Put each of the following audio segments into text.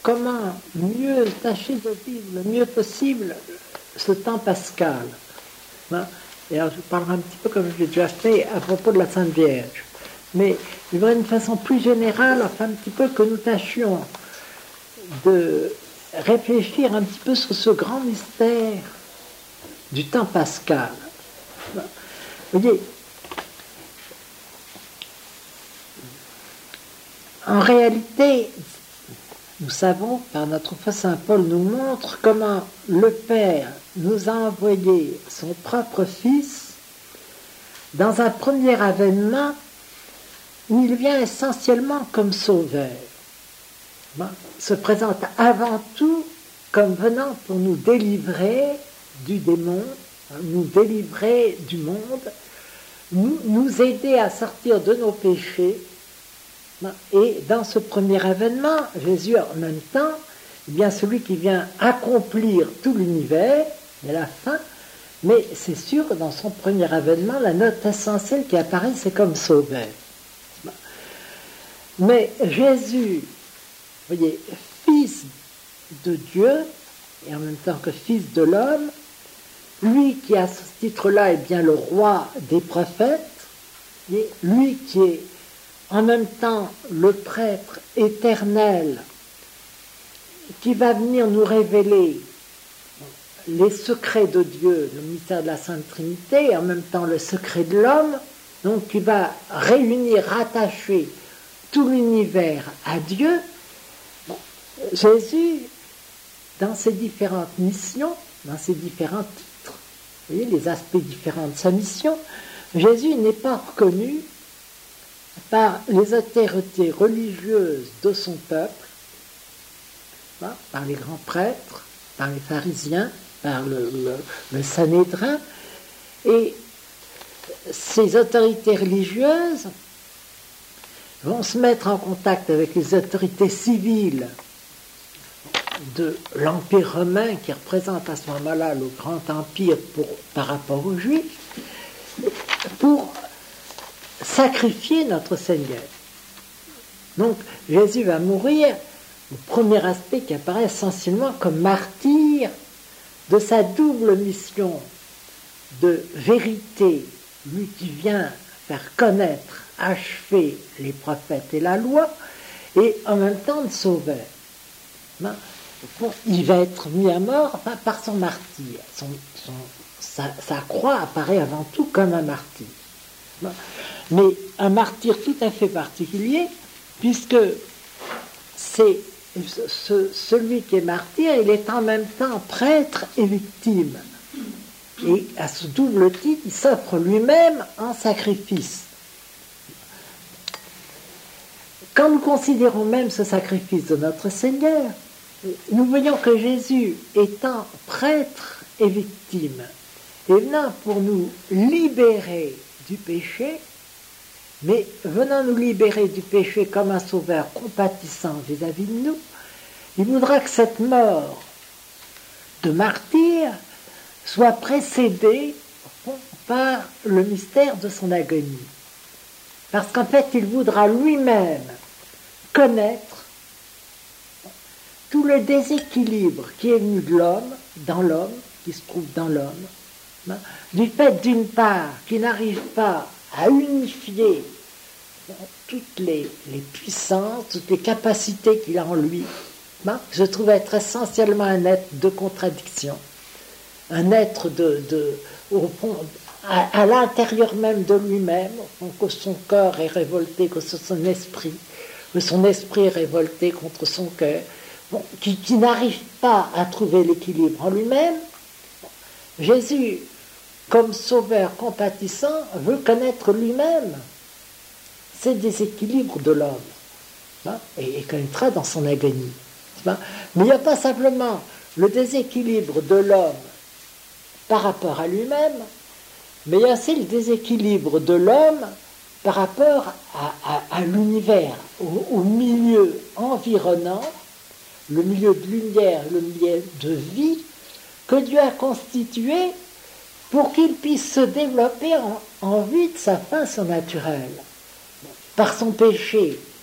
comment mieux tâcher de vivre le mieux possible ce temps pascal. Hein. Et alors, je parlerai un petit peu comme je l'ai déjà fait à propos de la Sainte Vierge. Mais d'une façon plus générale, enfin un petit peu que nous tâchions de réfléchir un petit peu sur ce grand mystère du temps pascal. Vous voyez, en réalité, nous savons, par notre foi, Saint Paul nous montre comment le Père nous a envoyé son propre Fils dans un premier avènement où il vient essentiellement comme sauveur. Se présente avant tout comme venant pour nous délivrer du démon, nous délivrer du monde, nous aider à sortir de nos péchés. Et dans ce premier avènement, Jésus en même temps, eh bien celui qui vient accomplir tout l'univers, à la fin, mais c'est sûr, dans son premier avènement, la note essentielle qui apparaît, c'est comme sauveur. Mais Jésus, vous voyez, fils de Dieu, et en même temps que fils de l'homme, lui qui à ce titre-là est bien le roi des prophètes, et lui qui est en même temps le prêtre éternel, qui va venir nous révéler les secrets de Dieu, le mystère de la Sainte Trinité, et en même temps le secret de l'homme, donc qui va réunir, rattacher tout l'univers à Dieu. Jésus, dans ses différentes missions, dans ses différents titres, vous voyez les aspects différents de sa mission, Jésus n'est pas reconnu par les autorités religieuses de son peuple, par les grands prêtres, par les pharisiens, par le Sanhédrin, et ces autorités religieuses vont se mettre en contact avec les autorités civiles de l'Empire romain, qui représente à ce moment-là le grand empire par rapport aux Juifs, pour sacrifier notre Seigneur. Donc Jésus va mourir, le premier aspect qui apparaît essentiellement comme martyr de sa double mission de vérité, lui qui vient faire connaître, achever les prophètes et la loi, et en même temps de sauveur. Il va être mis à mort par son martyr. Sa croix apparaît avant tout comme un martyr. Mais un martyr tout à fait particulier, puisque c'est celui qui est martyr, il est en même temps prêtre et victime. Et à ce double titre, il s'offre lui-même en sacrifice. Quand nous considérons même ce sacrifice de notre Seigneur, nous voyons que Jésus, étant prêtre et victime, est venant pour nous libérer du péché, mais venant nous libérer du péché comme un sauveur compatissant vis-à-vis de nous, il voudra que cette mort de martyr soit précédée par le mystère de son agonie. Parce qu'en fait, il voudra lui-même connaître tout le déséquilibre qui est venu de l'homme, dans l'homme, qui se trouve dans l'homme, du fait d'une part qu'il n'arrive pas à unifier toutes les puissances, toutes les capacités qu'il a en lui. Je trouve être essentiellement un être de contradiction, un être au fond, à l'intérieur même de lui-même, que son corps est révolté contre son esprit, que son esprit est révolté contre son cœur, qui n'arrive pas à trouver l'équilibre en lui-même. Jésus, comme sauveur compatissant, veut connaître lui-même ces déséquilibres de l'homme, et connaîtra dans son agonie. Mais il n'y a pas simplement le déséquilibre de l'homme par rapport à lui-même, mais il y a aussi le déséquilibre de l'homme par rapport à l'univers, au milieu environnant, le milieu de lumière, le milieu de vie, que Dieu a constitué pour qu'il puisse se développer en vue de sa fin surnaturelle. Par son péché,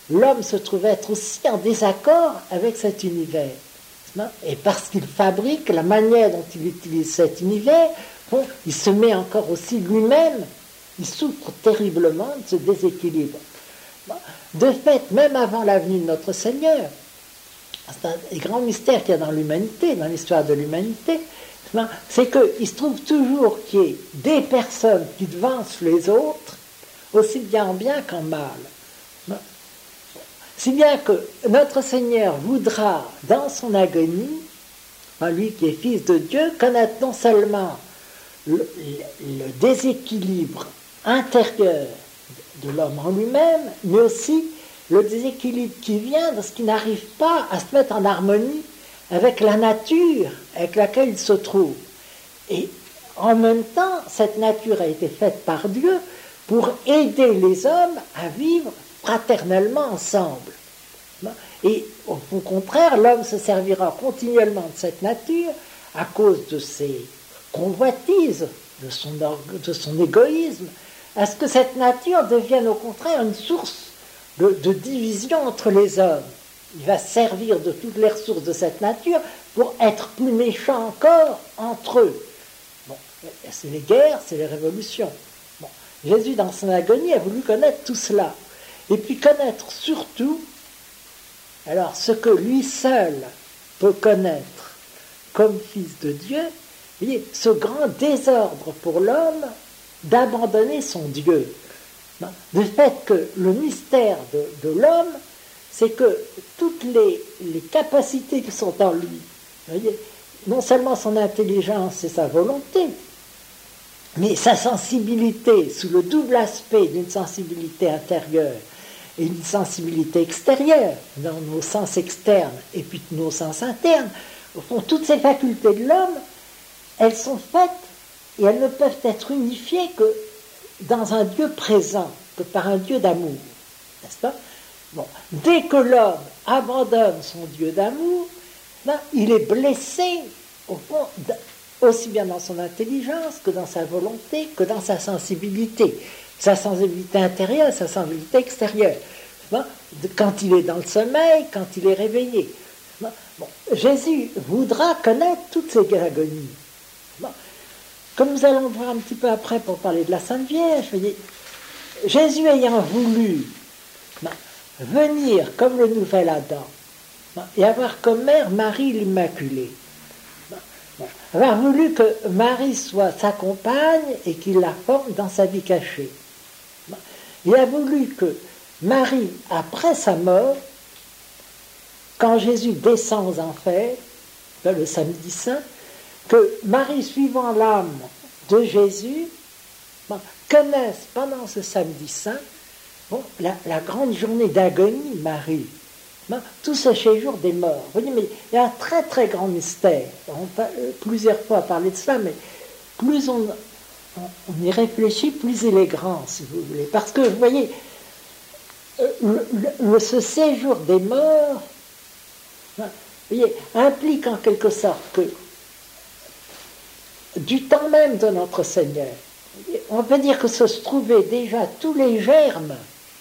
l'homme se trouve être aussi en désaccord avec cet univers. Et parce qu'il fabrique la manière dont il utilise cet univers, bon, il se met encore aussi lui-même, il souffre terriblement de ce déséquilibre. De fait, même avant la venue de notre Seigneur, c'est un des grands mystères qu'il y a dans l'humanité, dans l'histoire de l'humanité, c'est qu'il se trouve toujours qu'il y ait des personnes qui devancent les autres, aussi bien en bien qu'en mal. Si bien que notre Seigneur voudra, dans son agonie, lui qui est fils de Dieu, connaître non seulement le déséquilibre intérieur de l'homme en lui-même, mais aussi le déséquilibre qui vient de ce qui n'arrive pas à se mettre en harmonie avec la nature avec laquelle il se trouve. Et en même temps, cette nature a été faite par Dieu pour aider les hommes à vivre fraternellement ensemble. Et au contraire, l'homme se servira continuellement de cette nature à cause de ses convoitises, de son égoïsme, à ce que cette nature devienne au contraire une source de division entre les hommes. Il va servir de toutes les ressources de cette nature pour être plus méchant encore entre eux. Bon, c'est les guerres, c'est les révolutions. Bon, Jésus, dans son agonie, a voulu connaître tout cela. Et puis connaître surtout, alors ce que lui seul peut connaître comme fils de Dieu, vous voyez, ce grand désordre pour l'homme d'abandonner son Dieu. Du fait que le mystère de l'homme, c'est que toutes les capacités qui sont en lui, vous voyez, non seulement son intelligence et sa volonté, mais sa sensibilité, sous le double aspect d'une sensibilité intérieure et une sensibilité extérieure, dans nos sens externes et puis nos sens internes, au fond, toutes ces facultés de l'homme, elles sont faites et elles ne peuvent être unifiées que dans un Dieu présent, que par un Dieu d'amour, n'est-ce pas? Bon, dès que l'homme abandonne son Dieu d'amour, ben, il est blessé, au fond, aussi bien dans son intelligence que dans sa volonté, que dans sa sensibilité intérieure, sa sensibilité extérieure. Ben, quand il est dans le sommeil, quand il est réveillé. Ben, bon, Jésus voudra connaître toutes ces agonies. Ben, comme nous allons voir un petit peu après pour parler de la Sainte Vierge, Jésus ayant voulu venir comme le nouvel Adam et avoir comme mère Marie l'Immaculée, avoir voulu que Marie soit sa compagne et qu'il la forme dans sa vie cachée. Il a voulu que Marie, après sa mort, quand Jésus descend aux enfers, le samedi saint, que Marie, suivant l'âme de Jésus, connaisse pendant ce samedi saint la grande journée d'agonie, Marie, tout ce séjour des morts. Vous voyez, mais il y a un très très grand mystère. On a plusieurs fois parlé de cela, mais plus on y réfléchit, plus il est grand, si vous voulez. Parce que, vous voyez, ce séjour des morts, vous voyez, implique en quelque sorte que du temps même de notre Seigneur, on peut dire que se trouvaient déjà tous les germes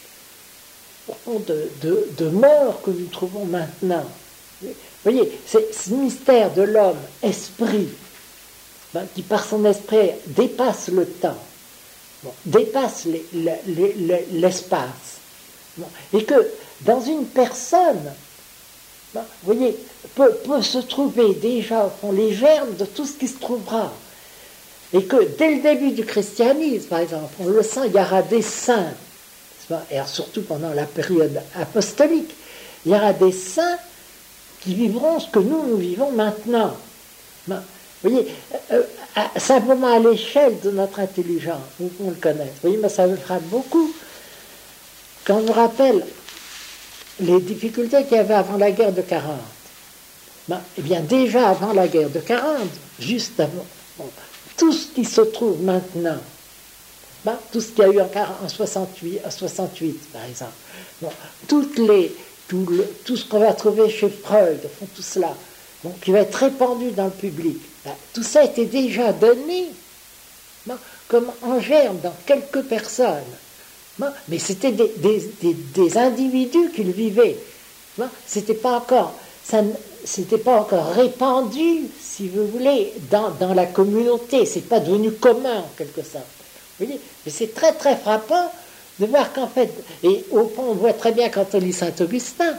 de mort que nous trouvons maintenant. Vous voyez, c'est ce mystère de l'homme, esprit, qui par son esprit dépasse le temps, dépasse l'espace, et que dans une personne, vous voyez, peut se trouver déjà au fond les germes de tout ce qui se trouvera. Et que dès le début du christianisme, par exemple, on le sent, il y aura des saints, et surtout pendant la période apostolique, il y aura des saints qui vivront ce que nous vivons maintenant. Vous voyez, simplement à l'échelle de notre intelligence, on le connaît. Vous voyez, mais ça me frappe beaucoup. Quand on me rappelle les difficultés qu'il y avait avant la guerre de 40, eh bien déjà avant la guerre de 40, juste avant, tout ce qui se trouve maintenant, tout ce qu'il y a eu en 68, par exemple, tout ce qu'on va trouver chez Freud, tout cela, qui va être répandu dans le public, tout ça a été déjà donné comme en germe dans quelques personnes, Mais c'était des individus qui le vivaient. C'était pas encore, c'était pas encore répandu, si vous voulez, dans la communauté. C'est pas devenu commun, en quelque sorte. Vous voyez, mais c'est très très frappant de voir qu'en fait, et au fond, on voit très bien quand on lit Saint-Augustin,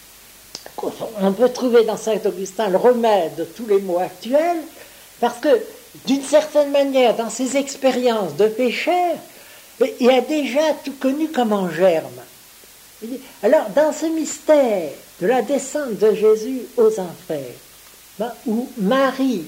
on peut trouver dans Saint-Augustin le remède de tous les maux actuels, parce que, d'une certaine manière, dans ses expériences de pécheur, il a déjà tout connu comme en germe. Alors, dans ce mystère de la descente de Jésus aux enfers, où Marie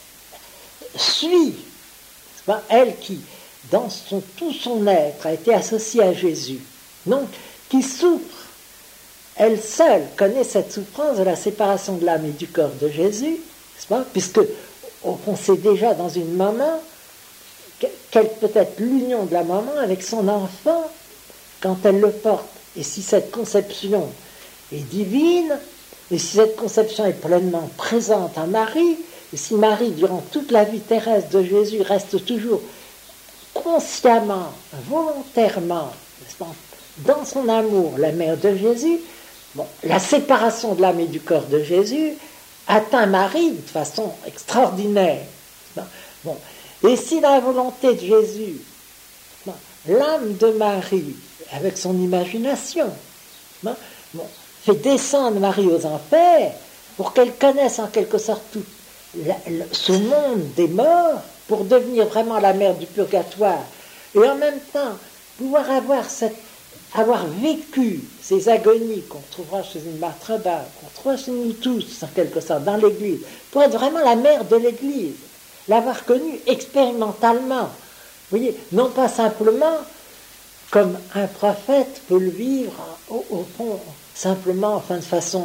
suit, elle qui, dans tout son être, a été associée à Jésus, donc qui souffre, elle seule connaît cette souffrance de la séparation de l'âme et du corps de Jésus, puisque on sait déjà dans une maman quelle peut être l'union de la maman avec son enfant quand elle le porte. Et si cette conception est divine, et si cette conception est pleinement présente en Marie, et si Marie, durant toute la vie terrestre de Jésus, reste toujours consciemment, volontairement, dans son amour, la mère de Jésus, la séparation de l'âme et du corps de Jésus atteint Marie de façon extraordinaire. Et si dans la volonté de Jésus, l'âme de Marie, avec son imagination, fait descendre Marie aux enfers pour qu'elle connaisse en quelque sorte tout ce monde des morts, pour devenir vraiment la mère du purgatoire, et en même temps pouvoir avoir vécu ces agonies qu'on trouvera chez une Marthe Rabin, qu'on trouvera chez nous tous, en quelque sorte, dans l'Église, pour être vraiment la mère de l'Église, l'avoir connue expérimentalement. Vous voyez, non pas simplement comme un prophète peut le vivre, au fond, simplement, de façon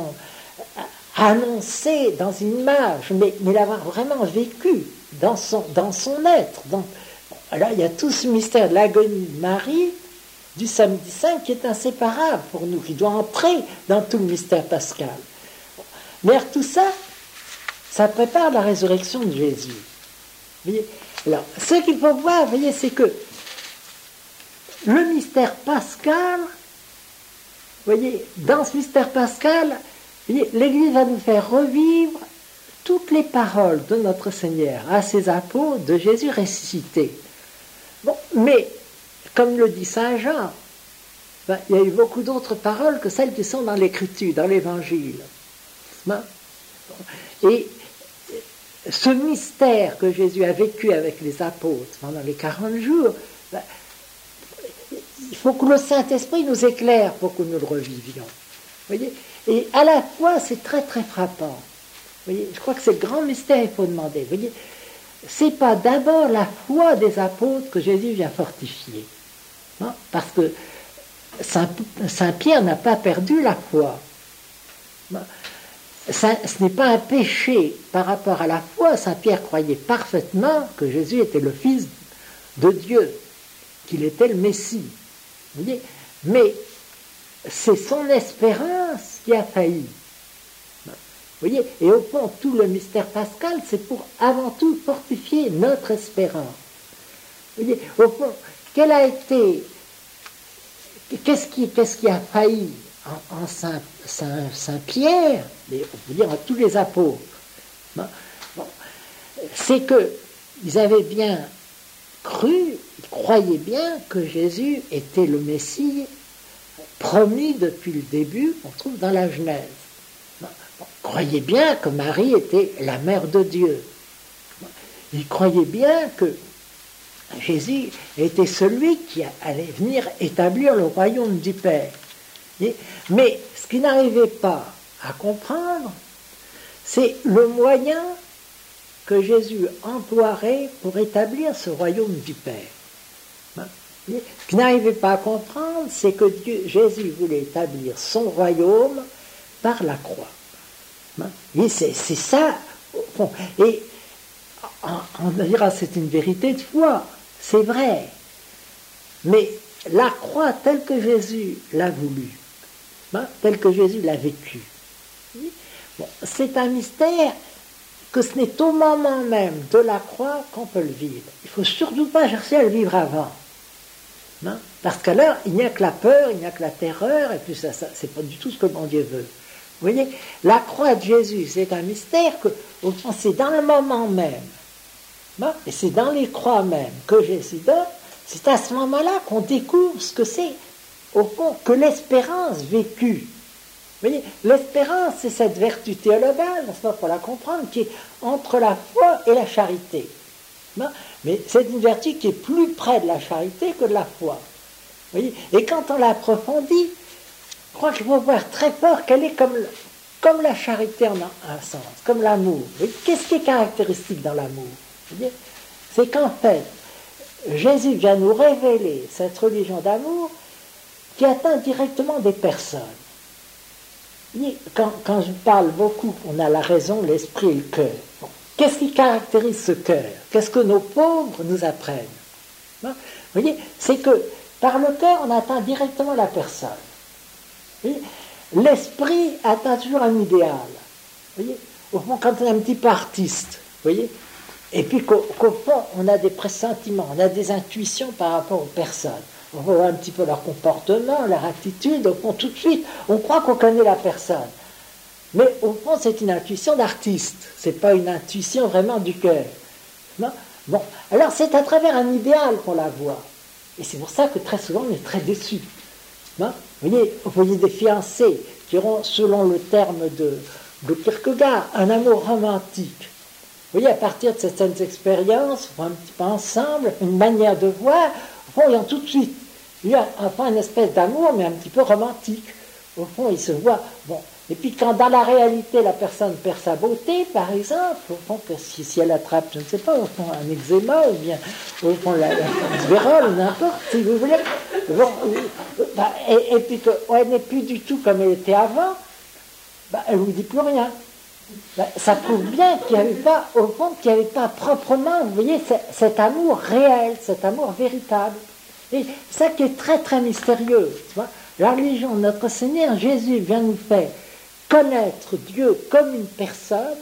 annoncée dans une image, mais l'avoir vraiment vécu dans son être. Donc, alors, il y a tout ce mystère de l'agonie de Marie, du samedi saint, qui est inséparable pour nous, qui doit entrer dans tout le mystère pascal. Mais tout ça, ça prépare la résurrection de Jésus. Vous voyez, alors, ce qu'il faut voir, vous voyez, c'est que le mystère pascal, vous voyez, dans ce mystère pascal, vous voyez, l'Église va nous faire revivre toutes les paroles de notre Seigneur à ses apôtres, de Jésus ressuscité. Bon, mais comme le dit Saint Jean, il y a eu beaucoup d'autres paroles que celles qui sont dans l'Écriture, dans l'Évangile. Et ce mystère que Jésus a vécu avec les apôtres pendant les 40 jours, il faut que le Saint-Esprit nous éclaire pour que nous le revivions. Voyez, et à la fois, c'est très très frappant. Voyez, je crois que c'est le grand mystère qu'il faut demander. Voyez, c'est pas d'abord la foi des apôtres que Jésus vient fortifier. Non, parce que Saint Pierre n'a pas perdu la foi. Ce n'est pas un péché par rapport à la foi. Saint Pierre croyait parfaitement que Jésus était le Fils de Dieu, qu'il était le Messie. Vous voyez, mais c'est son espérance qui a failli. Vous voyez, et au fond, tout le mystère pascal, c'est pour avant tout fortifier notre espérance. Vous voyez, au fond, quel a été, qu'est-ce qui a failli en Saint-Pierre, mais on peut dire à tous les apôtres, c'est qu'ils avaient bien cru, ils croyaient bien que Jésus était le Messie promis depuis le début, on trouve dans la Genèse. Ils croyaient bien que Marie était la mère de Dieu. Ils croyaient bien que Jésus était celui qui allait venir établir le royaume du Père. Mais ce qu'ils n'arrivaient pas à comprendre, c'est le moyen que Jésus emploierait pour établir ce royaume du Père. Ce qu'ils n'arrivaient pas à comprendre, c'est que Jésus voulait établir son royaume par la croix. Et c'est ça, au fond. Et on dira c'est une vérité de foi, c'est vrai. Mais la croix telle que Jésus l'a voulu, telle que Jésus l'a vécue, c'est un mystère que ce n'est au moment même de la croix qu'on peut le vivre. Il ne faut surtout pas chercher à le vivre avant. Non, parce qu'alors, il n'y a que la peur, il n'y a que la terreur, et puis ça c'est pas du tout ce que mon Dieu veut. Vous voyez, la croix de Jésus, c'est un mystère que, au fond, c'est dans le moment même, non, et c'est dans les croix même que Jésus donne, c'est à ce moment-là qu'on découvre ce que c'est, au fond, que l'espérance vécue. Vous voyez, l'espérance, c'est cette vertu théologale, n'est-ce pas, pour la comprendre, qui est entre la foi et la charité. Non, mais c'est une vertu qui est plus près de la charité que de la foi. Vous voyez, et quand on l'approfondit, je crois qu'il faut voir très fort qu'elle est comme la charité en un sens, comme l'amour. Qu'est-ce qui est caractéristique dans l'amour? C'est qu'en fait, Jésus vient nous révéler cette religion d'amour qui atteint directement des personnes. Quand je parle beaucoup, on a la raison, l'esprit et le cœur. Bon. Qu'est-ce qui caractérise ce cœur? Qu'est-ce que nos pauvres nous apprennent? Vous voyez, c'est que par le cœur, on atteint directement la personne. Vous voyez, l'esprit atteint toujours un idéal. Vous voyez, au fond, quand on est un petit peu artiste, vous voyez, et puis qu'au fond, on a des pressentiments, on a des intuitions par rapport aux personnes. On voit un petit peu leur comportement, leur attitude, au fond, tout de suite, on croit qu'on connaît la personne. Mais au fond, c'est une intuition d'artiste, c'est pas une intuition vraiment du cœur. Non? Bon, alors c'est à travers un idéal qu'on la voit. Et c'est pour ça que très souvent, on est très déçus. Non? Vous voyez des fiancés qui auront, selon le terme de Kierkegaard, un amour romantique. Vous voyez, à partir de certaines expériences, ils vont un petit peu ensemble, une manière de voir, au fond, ils ont tout de suite eu enfin une espèce d'amour, mais un petit peu romantique. Au fond, ils se voient. Bon. Et puis, quand dans la réalité, la personne perd sa beauté, par exemple, au fond, que si elle attrape, je ne sais pas, au fond, un eczéma, ou bien, au fond, la vérole, ou n'importe, si vous voulez. Bon, et puis qu'elle n'est plus du tout comme elle était avant, elle ne vous dit plus rien. Ça prouve bien qu'il n'y avait pas, au fond, qu'il n'y avait pas proprement, vous voyez, cet amour réel, cet amour véritable. Et ça qui est très très mystérieux. Tu vois, la religion de notre Seigneur, Jésus vient nous faire connaître Dieu comme une personne,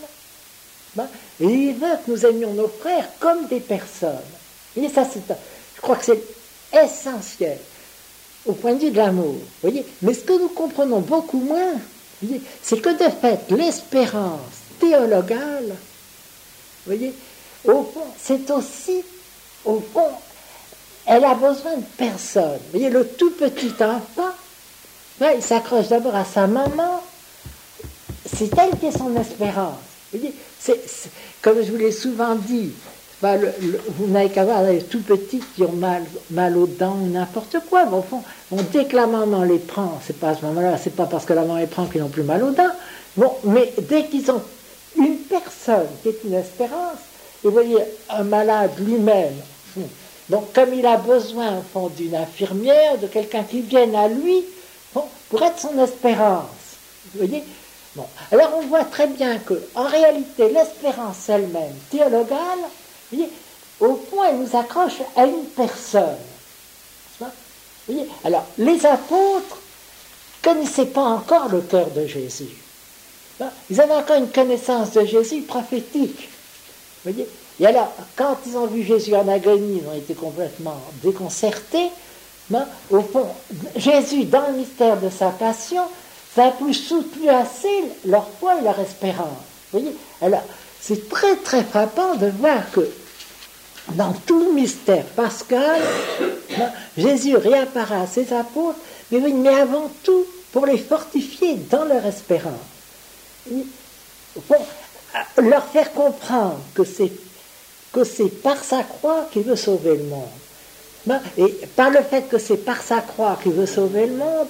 et il veut que nous aimions nos frères comme des personnes. Et ça, je crois que c'est essentiel au point de vue de l'amour. Voyez, mais ce que nous comprenons beaucoup moins, c'est que de fait, l'espérance théologale, voyez, au fond, c'est aussi, au fond, elle a besoin de personne. Vous voyez, le tout petit enfant, il s'accroche d'abord à sa maman, c'est elle qui est son espérance. Vous voyez, comme je vous l'ai souvent dit, vous n'avez qu'à voir les tout petits qui ont mal aux dents ou n'importe quoi. Bon, au fond, dès que la maman les prend, c'est pas à ce moment-là, c'est pas parce que la maman les prend qu'ils n'ont plus mal aux dents. Bon, mais dès qu'ils ont une personne qui est une espérance, et vous voyez, un malade lui-même, donc comme il a besoin au fond d'une infirmière, de quelqu'un qui vienne à lui, pour être son espérance. Vous voyez? Bon. Alors on voit très bien qu'en réalité, l'espérance elle-même, théologale, vous voyez, au fond, elle nous accroche à une personne. Vous voyez? Alors, les apôtres ne connaissaient pas encore le cœur de Jésus. Ils avaient encore une connaissance de Jésus prophétique. Vous voyez? Et alors, quand ils ont vu Jésus en agonie, ils ont été complètement déconcertés. Au fond, Jésus, dans le mystère de sa passion, ça a plus soutenu assez leur foi et leur espérance. Vous voyez? Alors, c'est très très frappant de voir que dans tout le mystère pascal, Jésus réapparaît à ses apôtres, mais avant tout pour les fortifier dans leur espérance. Pour leur faire comprendre que c'est par sa croix qu'il veut sauver le monde. Et par le fait que c'est par sa croix qu'il veut sauver le monde,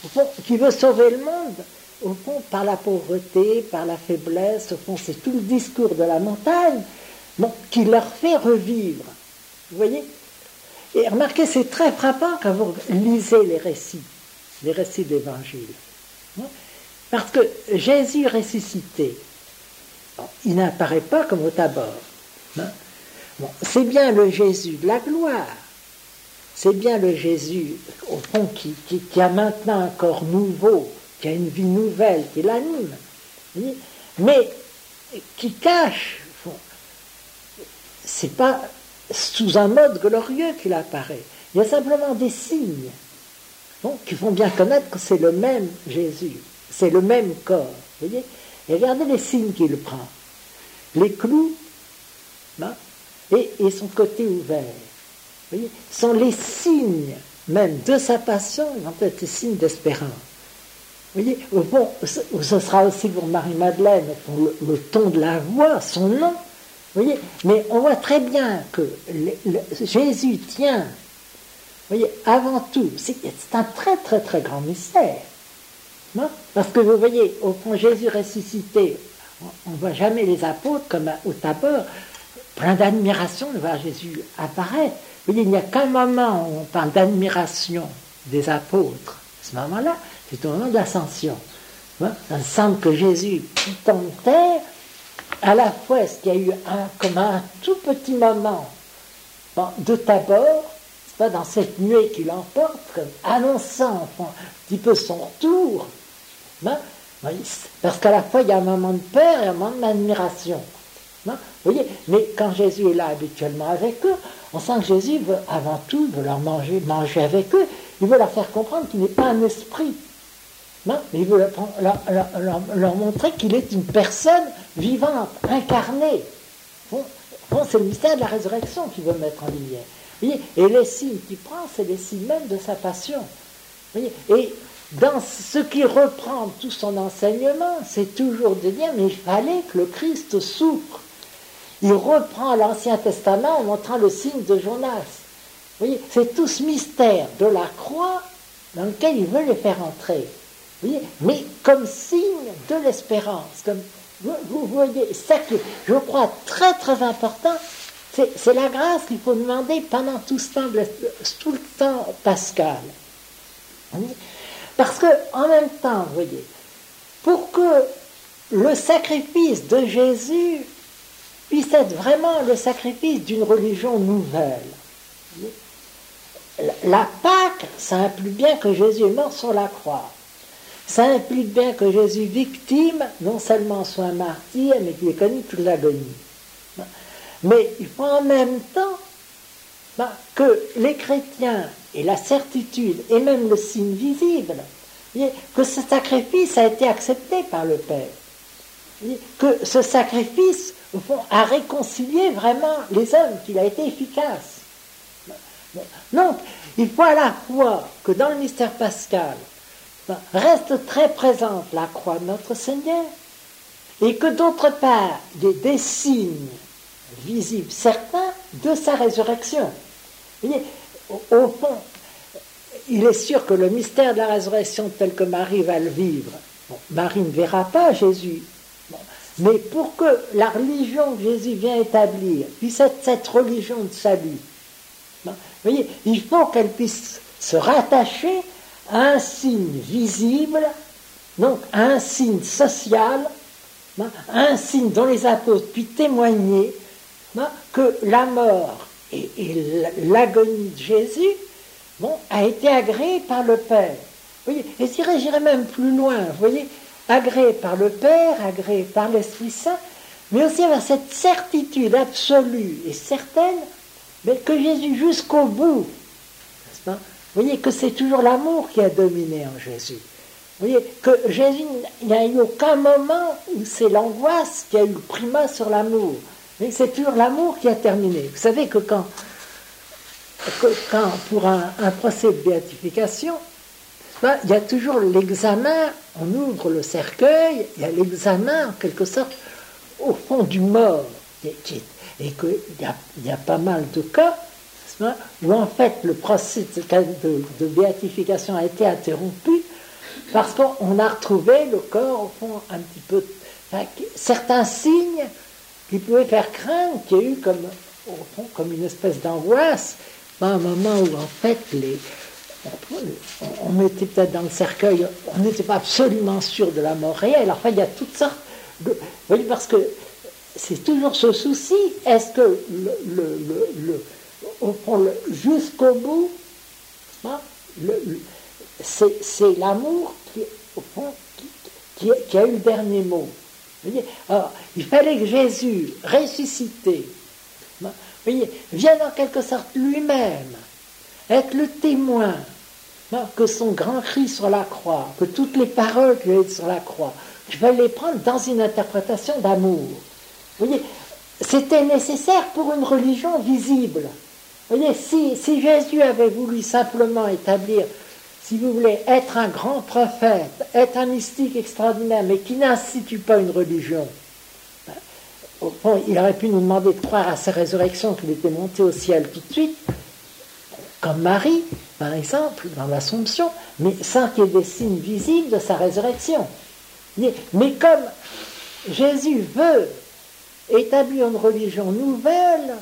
au fond, par la pauvreté, par la faiblesse, au fond, c'est tout le discours de la montagne, qui leur fait revivre. Vous voyez? Et remarquez, c'est très frappant quand vous lisez les récits d'Évangile. Parce que Jésus ressuscité, il n'apparaît pas comme au Tabor. C'est bien le Jésus de la gloire. C'est bien le Jésus, au fond, qui a maintenant un corps nouveau, qui a une vie nouvelle, qui l'anime. Mais qui cache, c'est pas sous un mode glorieux qu'il apparaît, Il y a simplement des signes, bon, qui font bien connaître que c'est le même Jésus, c'est le même corps. Vous voyez? Et regardez les signes qu'il prend. Les clous, hein, et son côté ouvert. Vous voyez, sont les signes même de sa passion, en fait, des signes d'espérance. Vous voyez, au fond, ce sera aussi pour Marie-Madeleine, pour le ton de la voix, son nom. Vous voyez, mais on voit très bien que Jésus tient, vous voyez, avant tout, c'est un très très très grand mystère. Non? Parce que vous voyez, au fond, Jésus ressuscité, on ne voit jamais les apôtres comme au Tabor, plein d'admiration de voir Jésus apparaître. Vous voyez, il n'y a qu'un moment où on parle d'admiration des apôtres. À ce moment-là, c'est au moment de l'ascension. Ça semble que Jésus, quittant terre, à la fois, est-ce qu'il y a eu comme un tout petit moment de Tabor, c'est pas dans cette nuée qui l'emporte, annonçant un petit peu son retour, parce qu'à la fois il y a un moment de peur et un moment d'admiration. Vous voyez, mais quand Jésus est là habituellement avec eux, on sent que Jésus veut avant tout veut leur manger avec eux, il veut leur faire comprendre qu'il n'est pas un esprit. Non, mais il veut leur montrer qu'il est une personne vivante, incarnée. Bon, c'est le mystère de la résurrection qu'il veut mettre en lumière. Voyez, et les signes qu'il prend, c'est les signes même de sa passion. Voyez, et dans ce qui reprend tout son enseignement, c'est toujours de dire, mais il fallait que le Christ souffre. Il reprend l'Ancien Testament en montrant le signe de Jonas. Voyez, c'est tout ce mystère de la croix dans lequel il veut les faire entrer. Vous voyez, mais comme signe de l'espérance. Comme, vous voyez, ça que je crois très très important, c'est la grâce qu'il faut demander pendant tout le temps pascal. Parce que en même temps, vous voyez, pour que le sacrifice de Jésus puisse être vraiment le sacrifice d'une religion nouvelle. La Pâque, ça implique bien que Jésus est mort sur la croix. Ça implique bien que Jésus, victime, non seulement soit un martyr, mais qu'il ait connu toute l'agonie. Mais il faut en même temps que les chrétiens aient la certitude, et même le signe visible, que ce sacrifice a été accepté par le Père. Que ce sacrifice, au fond, a réconcilié vraiment les hommes, qu'il a été efficace. Donc, il faut à la fois que dans le mystère pascal, reste très présente la croix de notre Seigneur, et que d'autre part, il y ait des signes visibles certains de sa résurrection. Vous voyez, au fond, il est sûr que le mystère de la résurrection tel que Marie va le vivre, Marie ne verra pas Jésus, mais pour que la religion que Jésus vient établir puisse être cette religion de salut, vous voyez, il faut qu'elle puisse se rattacher à un signe visible, donc à un signe social, à un signe dont les apôtres puissent témoigner que la mort et l'agonie de Jésus a été agréée par le Père. Vous voyez, et j'irai même plus loin, vous voyez, agréée par le Père, agréée par l'Esprit Saint, mais aussi avec cette certitude absolue et certaine mais que Jésus jusqu'au bout, n'est-ce pas? Vous voyez que c'est toujours l'amour qui a dominé en Jésus. Vous voyez que Jésus, il n'y a eu aucun moment où c'est l'angoisse qui a eu le primat sur l'amour. Mais c'est toujours l'amour qui a terminé. Vous savez que quand pour un procès de béatification, il y a toujours l'examen, on ouvre le cercueil, il y a l'examen en quelque sorte au fond du mort, et qu'il y a pas mal de cas où en fait le procès de béatification a été interrompu parce qu'on a retrouvé le corps au fond un petit peu, certains signes qui pouvaient faire craindre, qu'il y a eu au fond comme une espèce d'angoisse, à un moment où en fait on mettait peut-être dans le cercueil, on n'était pas absolument sûr de la mort réelle. Enfin, il y a toutes sortes de... Oui, parce que c'est toujours ce souci, est-ce que au fond, jusqu'au bout, c'est l'amour qui, au fond, qui a eu le dernier mot. Vous voyez, alors, il fallait que Jésus, ressuscité, vous voyez, vienne en quelque sorte lui-même être le témoin que son grand cri sur la croix, que toutes les paroles qu'il a dites sur la croix, je vais les prendre dans une interprétation d'amour. Vous voyez, c'était nécessaire pour une religion visible. Vous voyez, si Jésus avait voulu simplement établir, si vous voulez, être un grand prophète, être un mystique extraordinaire, mais qui n'institue pas une religion, au fond, il aurait pu nous demander de croire à sa résurrection, qu'il était monté au ciel tout de suite, comme Marie, par exemple, dans l'Assomption, mais sans qu'il y ait des signes visibles de sa résurrection. Mais comme Jésus veut établir une religion nouvelle,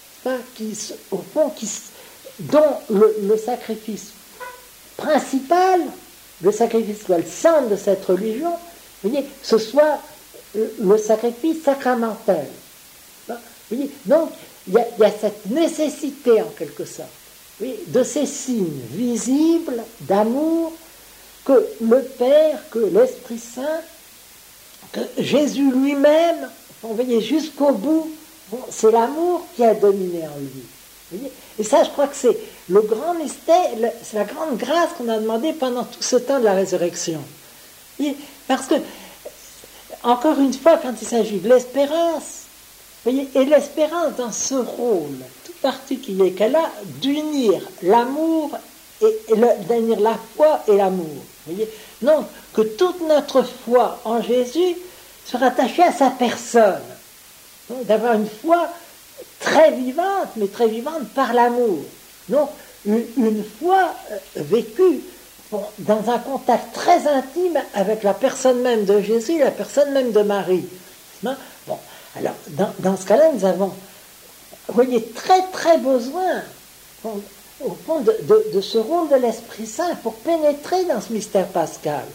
au fond, dont le sacrifice principal, le sacrifice soit le centre de cette religion, vous voyez, ce soit le sacrifice sacramentel. Vous voyez, donc, il y a cette nécessité, en quelque sorte, oui, de ces signes visibles d'amour que le Père, que l'Esprit Saint, que Jésus lui-même, vous voyez, jusqu'au bout, c'est l'amour qui a dominé en lui. Vous voyez, et ça, je crois que c'est le grand mystère, c'est la grande grâce qu'on a demandé pendant tout ce temps de la résurrection. Vous voyez, parce que, encore une fois, quand il s'agit de l'espérance, vous voyez, et l'espérance dans ce rôle tout particulier qu'elle a d'unir l'amour d'unir la foi et l'amour. Vous voyez, donc que toute notre foi en Jésus soit rattachée à sa personne. Donc, d'avoir une foi très vivante, mais très vivante par l'amour. Donc une foi vécue dans un contact très intime avec la personne même de Jésus, la personne même de Marie. Bon, alors, dans ce cas-là, nous avons, vous voyez, très très besoin, au fond, de ce rôle de l'Esprit Saint pour pénétrer dans ce mystère pascal.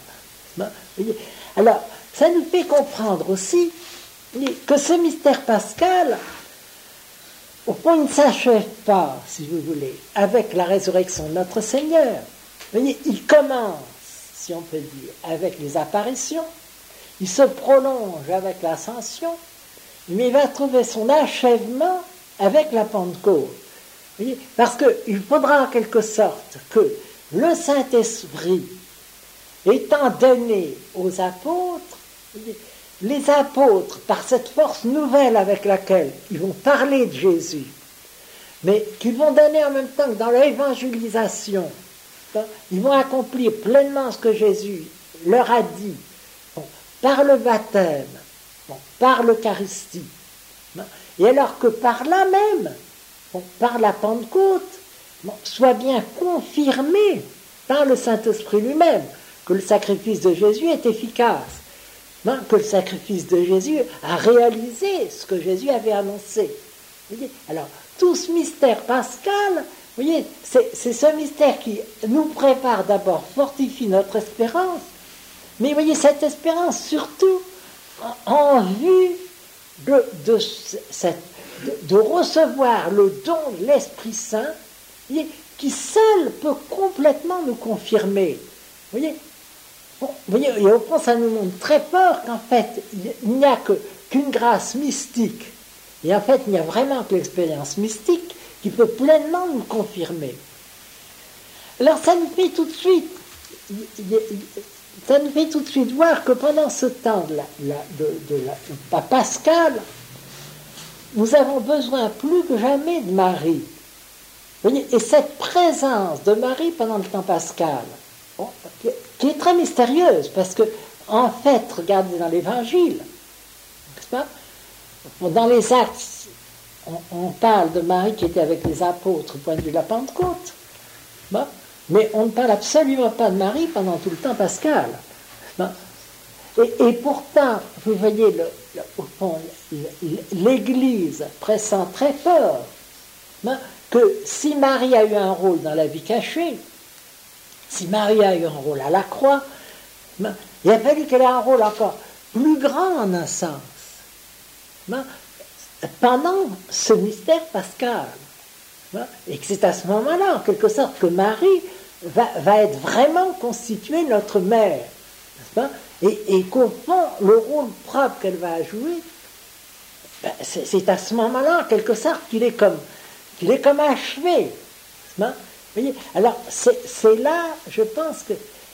Alors, ça nous fait comprendre aussi que ce mystère pascal, au fond, il ne s'achève pas, si vous voulez, avec la résurrection de notre Seigneur. Vous voyez, il commence, si on peut dire, avec les apparitions, il se prolonge avec l'ascension, mais il va trouver son achèvement avec la Pentecôte. Vous voyez, parce qu'il faudra en quelque sorte que le Saint-Esprit, étant donné aux apôtres, les apôtres, par cette force nouvelle avec laquelle ils vont parler de Jésus, mais qu'ils vont donner en même temps que dans l'évangélisation, ils vont accomplir pleinement ce que Jésus leur a dit, par le baptême, par l'Eucharistie. Et alors que par là même, par la Pentecôte, soit bien confirmé par le Saint-Esprit lui-même que le sacrifice de Jésus est efficace, que le sacrifice de Jésus a réalisé ce que Jésus avait annoncé. Vous voyez, alors, tout ce mystère pascal, vous voyez, c'est ce mystère qui nous prépare d'abord, fortifie notre espérance, mais vous voyez, cette espérance surtout en vue de recevoir le don de l'Esprit Saint, qui seul peut complètement nous confirmer. Vous voyez, et au fond, ça nous montre très fort qu'en fait, il n'y a qu'une grâce mystique. Et en fait, il n'y a vraiment que l'expérience mystique qui peut pleinement nous confirmer. Alors, ça nous fait tout de suite voir que pendant ce temps de la Pascal, nous avons besoin plus que jamais de Marie. Vous voyez, et cette présence de Marie pendant le temps pascal, qui est très mystérieuse, parce que, en fait, regardez dans l'Évangile, n'est-ce pas? Dans les Actes, on parle de Marie qui était avec les apôtres au point de vue de la Pentecôte, mais on ne parle absolument pas de Marie pendant tout le temps pascal. Et pourtant, vous voyez, au fond, l'Église pressent très fort que si Marie a eu un rôle dans la vie cachée, si Marie a eu un rôle à la croix, il a fallu qu'elle ait un rôle encore plus grand en un sens, pendant ce mystère pascal. Et que c'est à ce moment-là, en quelque sorte, que Marie va être vraiment constituée notre mère. Et qu'au fond, le rôle propre qu'elle va jouer, c'est à ce moment-là, en quelque sorte, qu'il est comme achevé. Vous voyez? Alors, c'est là, je pense que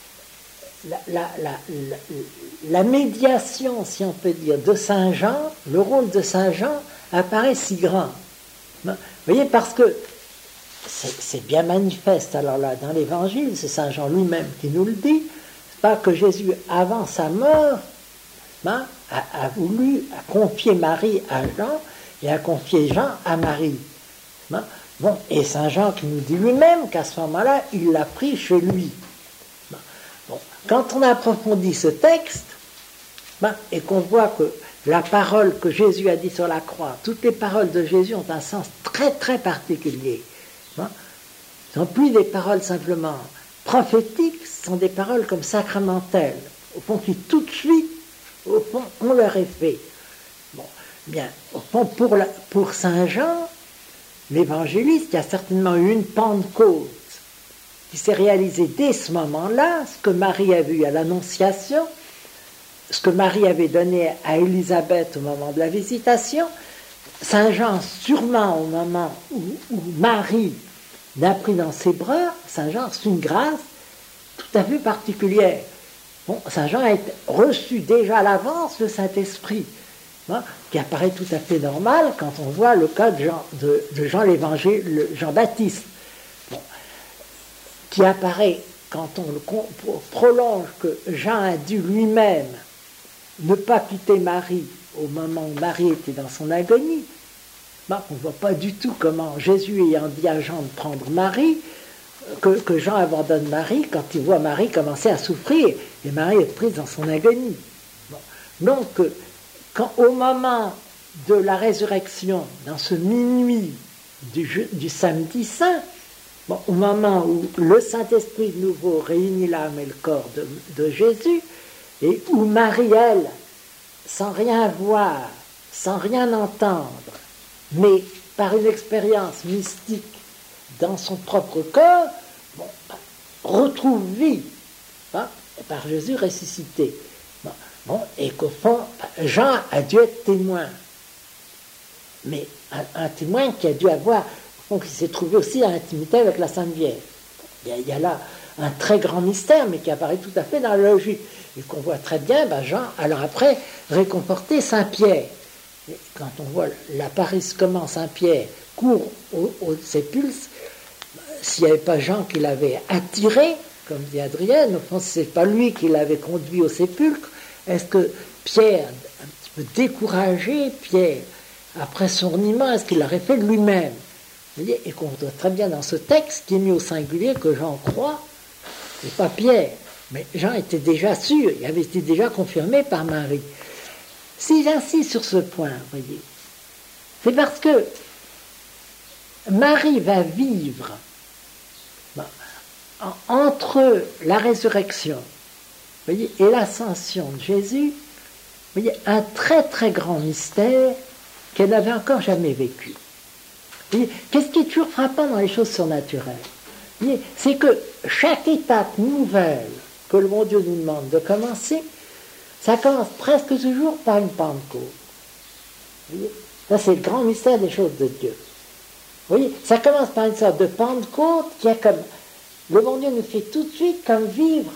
la médiation, si on peut dire, de Saint Jean, le rôle de Saint Jean apparaît si grand. Vous voyez, parce que c'est bien manifeste, alors là, dans l'Évangile, c'est Saint Jean lui-même qui nous le dit, c'est pas que Jésus, avant sa mort, a voulu confier Marie à Jean et a confié Jean à Marie. Bon, et Saint Jean qui nous dit lui-même qu'à ce moment-là, il l'a pris chez lui. Bon, quand on approfondit ce texte, et qu'on voit que la parole que Jésus a dit sur la croix, toutes les paroles de Jésus ont un sens très très particulier. Ce ne sont plus des paroles simplement prophétiques, ce sont des paroles comme sacramentelles, au fond qui tout de suite, au fond, ont leur effet. Bon, bien, au fond, pour Saint Jean, l'évangéliste, il y a certainement eu une Pentecôte qui s'est réalisée dès ce moment-là, ce que Marie a vu à l'Annonciation, ce que Marie avait donné à Élisabeth au moment de la visitation. Saint Jean, sûrement au moment où Marie l'a pris dans ses bras, Saint Jean, c'est une grâce tout à fait particulière. Bon, Saint Jean a reçu déjà à l'avance le Saint-Esprit, qui apparaît tout à fait normal quand on voit le cas de Jean l'Évangile, Jean-Baptiste, qui apparaît quand on le prolonge que Jean a dû lui-même ne pas quitter Marie au moment où Marie était dans son agonie. On ne voit pas du tout comment Jésus ayant dit à Jean de prendre Marie, que Jean abandonne Marie quand il voit Marie commencer à souffrir et Marie est prise dans son agonie. Donc, au moment de la résurrection, dans ce minuit du samedi saint, au moment où le Saint-Esprit de nouveau réunit l'âme et le corps de Jésus, et où Marie, elle, sans rien voir, sans rien entendre, mais par une expérience mystique dans son propre corps, retrouve vie, par Jésus ressuscité. Et qu'au fond, Jean a dû être témoin, mais un témoin qui a dû avoir, qui s'est trouvé aussi à l'intimité avec la Sainte Vierge. Il y a là un très grand mystère, mais qui apparaît tout à fait dans la logique, et qu'on voit très bien, Jean, alors après, réconforter Saint-Pierre. Et quand on voit comment Saint-Pierre court au sépulcre, s'il n'y avait pas Jean qui l'avait attiré, comme dit Adrienne, au fond, ce n'est pas lui qui l'avait conduit au sépulcre, est-ce que Pierre, un petit peu découragé, Pierre, après son reniement, est-ce qu'il l'aurait fait lui-même? Et qu'on voit très bien dans ce texte qui est mis au singulier que Jean croit, et pas Pierre. Mais Jean était déjà sûr, il avait été déjà confirmé par Marie. Si j'insiste sur ce point, voyez, c'est parce que Marie va vivre entre la résurrection, voyez, et l'ascension de Jésus, voyez, un très très grand mystère qu'elle n'avait encore jamais vécu. Qu'est-ce qui est toujours frappant dans les choses surnaturelles? C'est que chaque étape nouvelle que le bon Dieu nous demande de commencer, ça commence presque toujours par une Pentecôte. Ça, c'est le grand mystère des choses de Dieu. Vous voyez, ça commence par une sorte de Pentecôte qui a comme... Le bon Dieu nous fait tout de suite comme vivre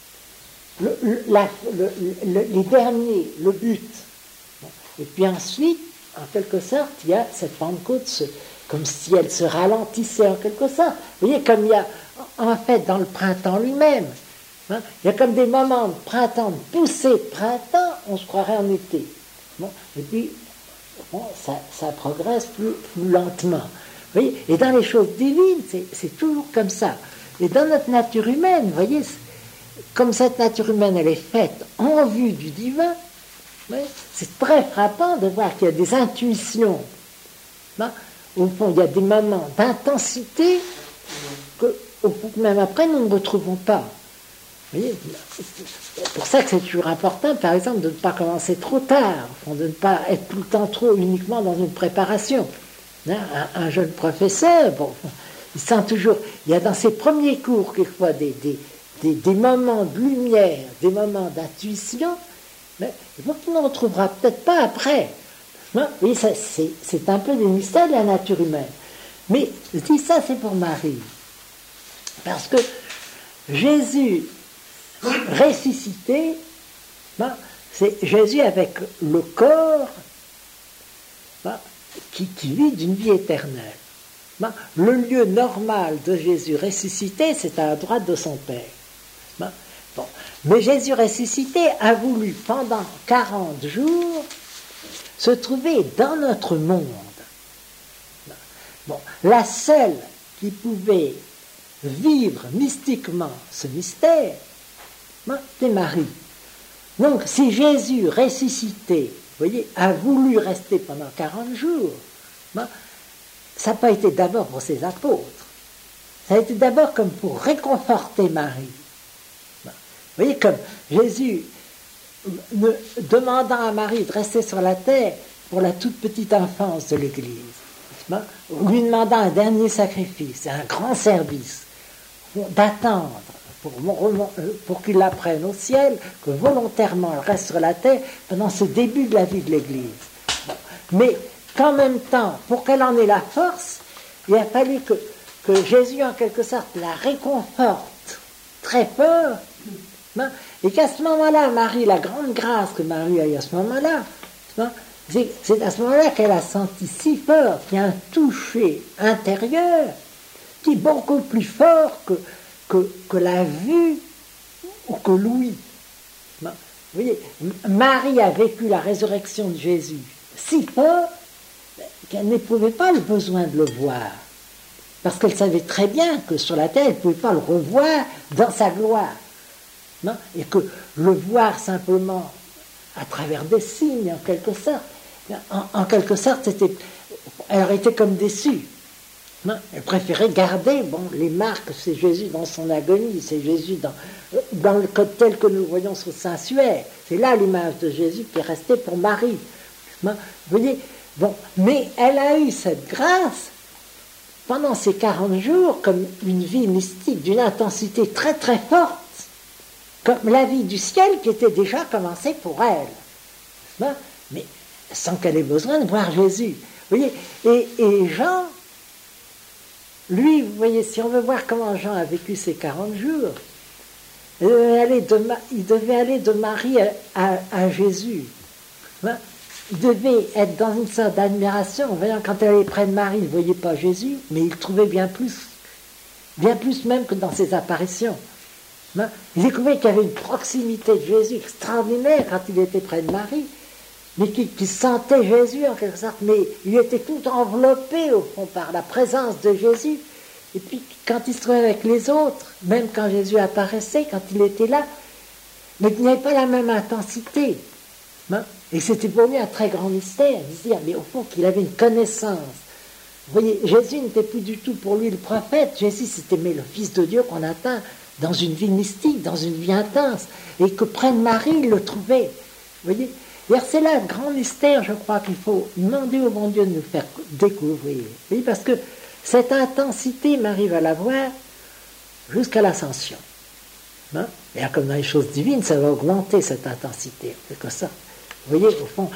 les derniers, le but. Et puis ensuite, en quelque sorte, il y a cette Pentecôte, comme si elle se ralentissait en quelque sorte. Vous voyez, comme il y a, en fait, dans le printemps lui-même, il y a comme des moments de printemps, de poussée de printemps, on se croirait en été. Et puis, ça progresse plus lentement. Vous voyez, et dans les choses divines, c'est toujours comme ça. Et dans notre nature humaine, vous voyez, comme cette nature humaine, elle est faite en vue du divin, c'est très frappant de voir qu'il y a des intuitions. Au fond, il y a des moments d'intensité que, même après, nous ne retrouvons pas. Vous voyez, c'est pour ça que c'est toujours important, par exemple, de ne pas commencer trop tard, de ne pas être tout le temps trop uniquement dans une préparation. Un jeune professeur, il sent toujours, il y a dans ses premiers cours, quelquefois, des moments de lumière, des moments d'intuition, mais qu'il ne retrouvera peut-être pas après. Oui, c'est un peu des mystères de la nature humaine. Mais je dis ça, c'est pour Marie. Parce que Jésus ressuscité, c'est Jésus avec le corps qui vit d'une vie éternelle. Le lieu normal de Jésus ressuscité, c'est à la droite de son Père. Bon. Mais Jésus ressuscité a voulu, pendant 40 jours, se trouver dans notre monde. Bon. La seule qui pouvait vivre mystiquement ce mystère, c'est Marie. Donc, si Jésus ressuscité, vous voyez, a voulu rester pendant 40 jours, ça n'a pas été d'abord pour ses apôtres. Ça a été d'abord comme pour réconforter Marie. Vous voyez, comme Jésus, demandant à Marie de rester sur la terre pour la toute petite enfance de l'Église, lui demandant un dernier sacrifice, un grand service, d'attendre pour qu'il la prenne au ciel, que volontairement elle reste sur la terre pendant ce début de la vie de l'Église. Mais qu'en même temps, pour qu'elle en ait la force, il a fallu que Jésus, en quelque sorte, la réconforte très fort, et qu'à ce moment-là, Marie, la grande grâce que Marie a eue à ce moment-là, c'est à ce moment-là qu'elle a senti si fort qu'il y a un toucher intérieur qui est beaucoup plus fort que la vue ou que l'ouïe. Vous voyez, Marie a vécu la résurrection de Jésus si fort qu'elle n'éprouvait pas le besoin de le voir. Parce qu'elle savait très bien que sur la terre, elle ne pouvait pas le revoir dans sa gloire. Et que le voir simplement à travers des signes, en quelque sorte, elle aurait été comme déçue. Elle préférait garder les marques, c'est Jésus dans son agonie, c'est Jésus dans le code tel que nous le voyons sur Saint-Suaire. C'est là l'image de Jésus qui est restée pour Marie. Vous voyez, mais elle a eu cette grâce pendant ces 40 jours comme une vie mystique d'une intensité très très forte, comme la vie du ciel qui était déjà commencée pour elle, mais sans qu'elle ait besoin de voir Jésus. Vous voyez, et Jean, lui, vous voyez, si on veut voir comment Jean a vécu ces 40 jours, il devait aller de Marie à Jésus. Il devait être dans une sorte d'admiration. Voyant, quand elle allait près de Marie, il ne voyait pas Jésus, mais il le trouvait bien plus même que dans ses apparitions. Il découvrait qu'il y avait une proximité de Jésus extraordinaire quand il était près de Marie, mais qu'il sentait Jésus en quelque sorte, mais il était tout enveloppé au fond par la présence de Jésus. Et puis quand il se trouvait avec les autres, même quand Jésus apparaissait, quand il était là, mais il n'y avait pas la même intensité. Et c'était pour lui un très grand mystère, de se dire, mais au fond qu'il avait une connaissance. Vous voyez, Jésus n'était plus du tout pour lui le prophète, Jésus c'était le Fils de Dieu qu'on atteint dans une vie mystique, dans une vie intense, et que près de Marie, il le trouvait. Vous voyez, c'est là un grand mystère, je crois, qu'il faut demander au bon Dieu de nous faire découvrir. Oui, parce que cette intensité, Marie va la voir jusqu'à l'ascension. Et comme dans les choses divines, ça va augmenter cette intensité, en quelque sorte. Vous voyez, au fond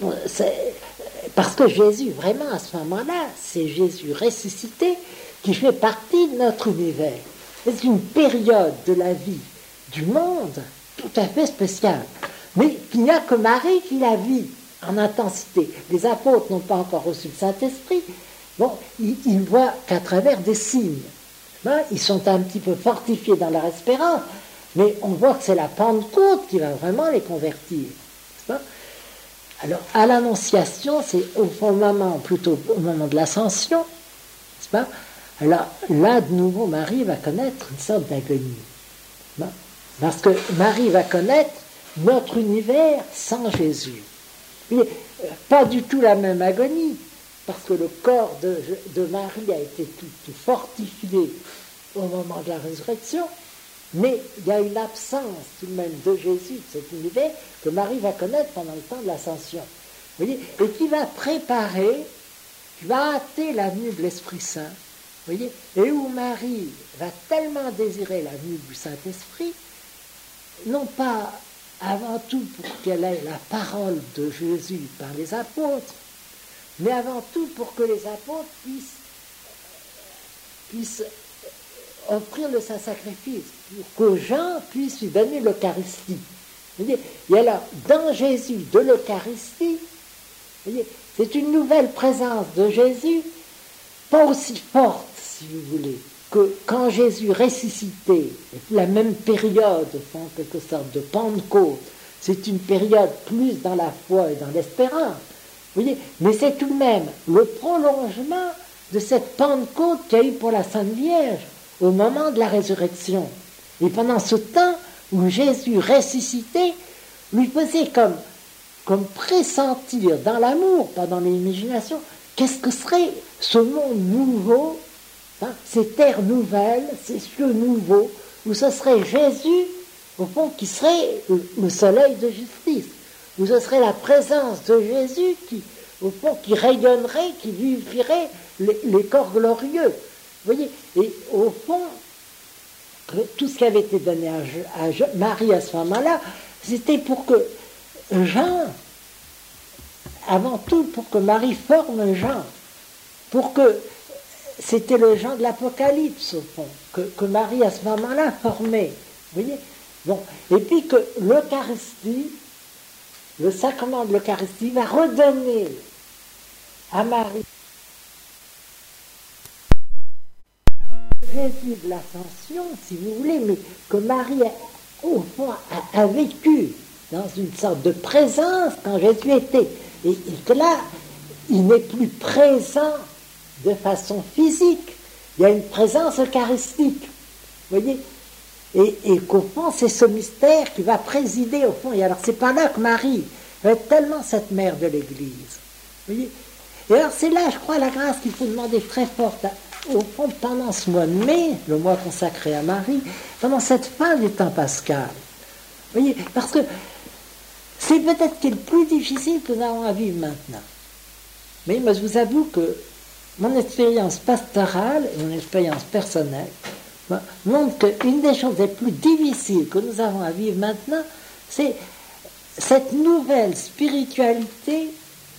parce que Jésus, vraiment, à ce moment-là, c'est Jésus ressuscité qui fait partie de notre univers. C'est une période de la vie du monde tout à fait spéciale. Mais il n'y a que Marie qui la vit en intensité. Les apôtres n'ont pas encore reçu le Saint-Esprit. Ils voient qu'à travers des signes. Ils sont un petit peu fortifiés dans leur espérance, mais on voit que c'est la Pentecôte qui va vraiment les convertir. Alors, à l'Annonciation, c'est plutôt au moment de l'Ascension, n'est-ce pas? Alors, là, de nouveau, Marie va connaître une sorte d'agonie. Parce que Marie va connaître notre univers sans Jésus. Mais, pas du tout la même agonie, parce que le corps de Marie a été tout fortifié au moment de la résurrection, mais il y a une absence tout de même de Jésus, de cet univers, que Marie va connaître pendant le temps de l'Ascension. Vous voyez, et qui va préparer, qui va hâter la venue de l'Esprit Saint. Vous voyez, et où Marie va tellement désirer la venue du Saint-Esprit, non pas avant tout pour qu'elle ait la parole de Jésus par les apôtres, mais avant tout pour que les apôtres puissent offrir le Saint-Sacrifice, pour que Jean puisse lui donner l'Eucharistie. Et alors, dans Jésus de l'Eucharistie, c'est une nouvelle présence de Jésus, pas aussi forte, si vous voulez, que quand Jésus ressuscité, la même période, en quelque sorte, de Pentecôte, c'est une période plus dans la foi et dans l'espérance, vous voyez, mais c'est tout de même le prolongement de cette Pentecôte qu'il y a eu pour la Sainte Vierge au moment de la résurrection. Et pendant ce temps où Jésus ressuscité lui faisait comme pressentir dans l'amour, pas dans l'imagination, qu'est-ce que serait ce monde nouveau, ces terres nouvelles, ces cieux nouveaux, où ce serait Jésus, au fond, qui serait le soleil de justice, où ce serait la présence de Jésus qui, au fond, qui rayonnerait, qui vivifierait les corps glorieux. Vous voyez, et au fond, tout ce qui avait été donné à Marie à ce moment-là, c'était pour que Jean, avant tout pour que Marie forme Jean, pour que c'était le Jean de l'Apocalypse au fond, que Marie à ce moment-là formait. Vous voyez, bon. Et puis que l'Eucharistie, le sacrement de l'Eucharistie va redonner à Marie Jésus de l'Ascension, si vous voulez, mais que Marie, au fond, a vécu dans une sorte de présence quand Jésus était. Et que là, il n'est plus présent de façon physique. Il y a une présence eucharistique. Vous voyez ? Et qu'au fond, c'est ce mystère qui va présider au fond. Et alors, c'est par là que Marie va être tellement cette mère de l'Église. Vous voyez ? Et alors, c'est là, je crois, la grâce qu'il faut demander très forte. Au fond, pendant ce mois de mai, le mois consacré à Marie, pendant cette fin du temps pascal. Vous voyez ? Parce que c'est peut-être ce qui est le plus difficile que nous avons à vivre maintenant. Mais moi, je vous avoue que mon expérience pastorale et mon expérience personnelle montrent qu'une des choses les plus difficiles que nous avons à vivre maintenant, c'est cette nouvelle spiritualité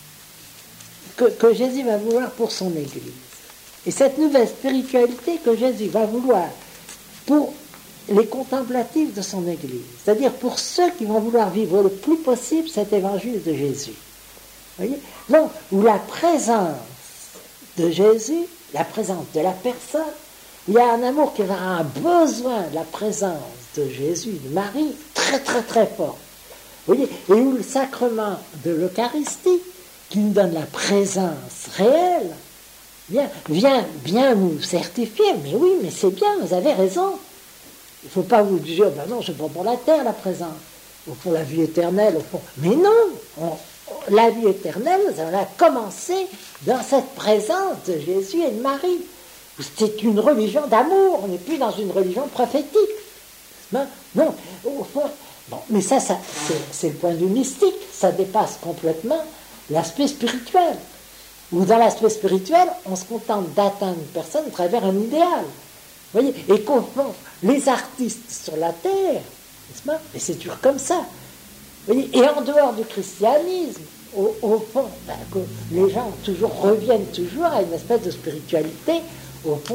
que Jésus va vouloir pour son Église. Et cette nouvelle spiritualité que Jésus va vouloir pour les contemplatifs de son Église, c'est-à-dire pour ceux qui vont vouloir vivre le plus possible cet évangile de Jésus. Vous voyez ? Donc, où la présence de Jésus, la présence de la personne, il y a un amour qui aura un besoin de la présence de Jésus, de Marie, très très très fort. Vous voyez ? Et où le sacrement de l'Eucharistie, qui nous donne la présence réelle, vient bien nous certifier, mais oui, mais c'est bien, vous avez raison. Il ne faut pas vous dire, ben non, je prends pour la terre la présence, ou pour la vie éternelle, au fond. Mais non, la vie éternelle, on a commencé dans cette présence de Jésus et de Marie. C'est une religion d'amour, on n'est plus dans une religion prophétique. Non, au fond, bon, mais ça c'est le point de vue mystique, ça dépasse complètement l'aspect spirituel. Où dans l'aspect spirituel, on se contente d'atteindre une personne à travers un idéal. Vous voyez, et qu'au fond, les artistes sur la terre, n'est-ce pas ? Mais c'est toujours comme ça. Vous voyez, et en dehors du christianisme, au fond, que les gens reviennent toujours à une espèce de spiritualité, au fond,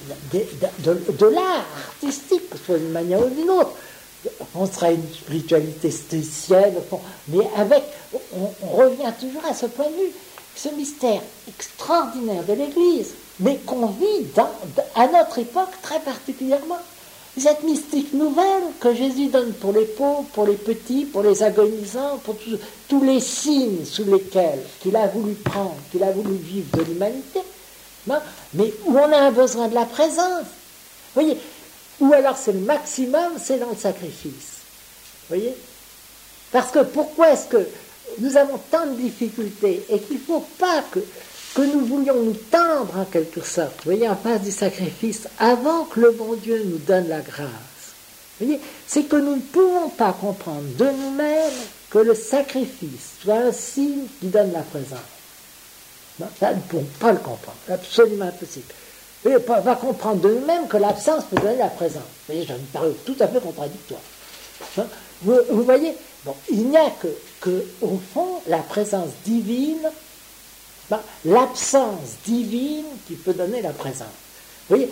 de l'art artistique, que ce soit d'une manière ou d'une autre. On sera une spiritualité stoïcienne, au fond, mais on revient toujours à ce point de vue. Ce mystère extraordinaire de l'Église, mais qu'on vit à notre époque très particulièrement. Cette mystique nouvelle que Jésus donne pour les pauvres, pour les petits, pour les agonisants, pour tous les signes sous lesquels qu'il a voulu prendre, qu'il a voulu vivre de l'humanité, mais où on a un besoin de la présence. Vous voyez ? Ou alors c'est le maximum, c'est dans le sacrifice. Vous voyez ? Parce que pourquoi est-ce que nous avons tant de difficultés et qu'il ne faut pas que nous voulions nous tendre en quelque sorte, vous voyez, en face du sacrifice, avant que le bon Dieu nous donne la grâce. Vous voyez, c'est que nous ne pouvons pas comprendre de nous-mêmes que le sacrifice soit un signe qui donne la présence. Non, ça, nous ne pouvons pas le comprendre, c'est absolument impossible. Vous voyez, on va comprendre de nous-mêmes que l'absence peut donner la présence. Vous voyez, ça me paraît tout à fait contradictoire. Vous voyez, bon, il n'y a que, au fond, la présence divine, l'absence divine qui peut donner la présence. Vous voyez,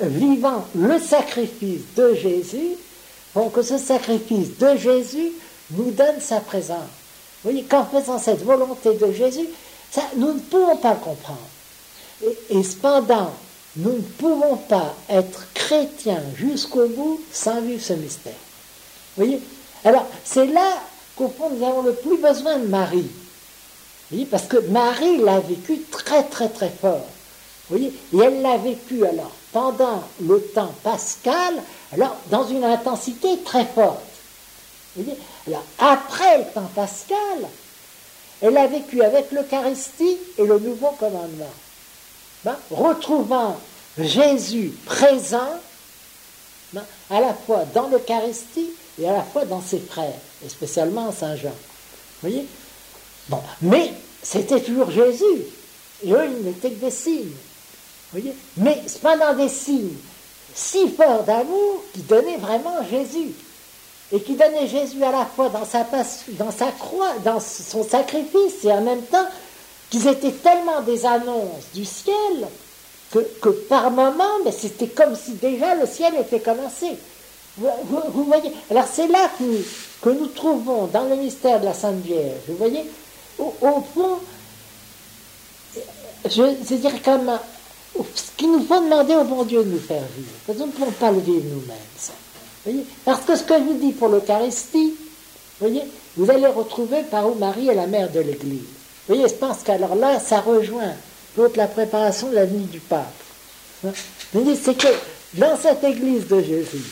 vivant le sacrifice de Jésus, font que ce sacrifice de Jésus nous donne sa présence. Vous voyez, qu'en faisant cette volonté de Jésus, ça, nous ne pouvons pas le comprendre. Et cependant, nous ne pouvons pas être chrétiens jusqu'au bout sans vivre ce mystère. Vous voyez? Alors, c'est là qu'au fond, nous avons le plus besoin de Marie. Vous voyez? Parce que Marie l'a vécu très, très, très fort. Vous voyez? Et elle l'a vécu, alors, pendant le temps pascal, alors, dans une intensité très forte. Vous voyez? Alors, après le temps pascal, elle a vécu avec l'Eucharistie et le nouveau commandement. Ben, retrouvant Jésus présent, ben, à la fois dans l'Eucharistie et à la fois dans ses frères, et spécialement en Saint Jean. Vous voyez? Bon, mais c'était toujours Jésus, et eux, ils n'étaient que des signes. Vous voyez? Mais cependant des signes si forts d'amour qui donnaient vraiment Jésus, et qui donnait Jésus à la fois dans sa croix, dans son sacrifice, et en même temps qu'ils étaient tellement des annonces du ciel que par moments, mais c'était comme si déjà le ciel était commencé. Vous voyez? Alors c'est là que nous trouvons dans le mystère de la Sainte Vierge, vous voyez, au fond, je veux dire comme ce qu'il nous faut demander au bon Dieu de nous faire vivre, parce que nous ne pouvons pas le vivre nous-mêmes, ça. Voyez? Parce que ce que je vous dis pour l'Eucharistie, voyez, vous allez retrouver par où Marie est la mère de l'Église. Vous voyez, je pense qu'alors là, ça rejoint toute la préparation de la venue du pape. C'est que dans cette Église de Jésus,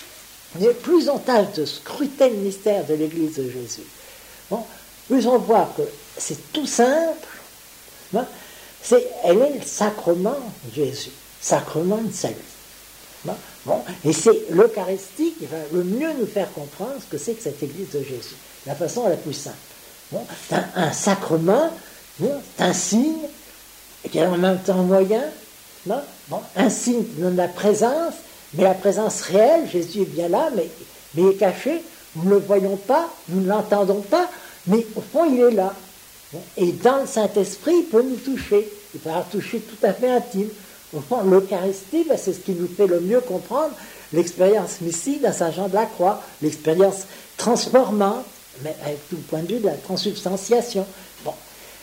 plus on tâche de scruter le mystère de l'Église de Jésus, bon, plus on voit que c'est tout simple, hein, elle est le sacrement de Jésus, sacrement de salut. Bon, et c'est l'Eucharistie qui va le mieux nous faire comprendre ce que c'est que cette Église de Jésus, la façon la plus simple. Bon, c'est un sacrement, bon, c'est un signe, qui est en même temps moyen, non? Bon, un signe qui donne la présence, mais la présence réelle, Jésus est bien là, mais il est caché, nous ne le voyons pas, nous ne l'entendons pas, mais au fond il est là. Bon, et dans le Saint-Esprit, il peut nous toucher, il peut avoir touché tout à fait intime. Au fond, l'Eucharistie, ben, c'est ce qui nous fait le mieux comprendre l'expérience mystique à Saint Jean de la Croix, l'expérience transformante, mais avec tout le point de vue de la transubstantiation. Bon.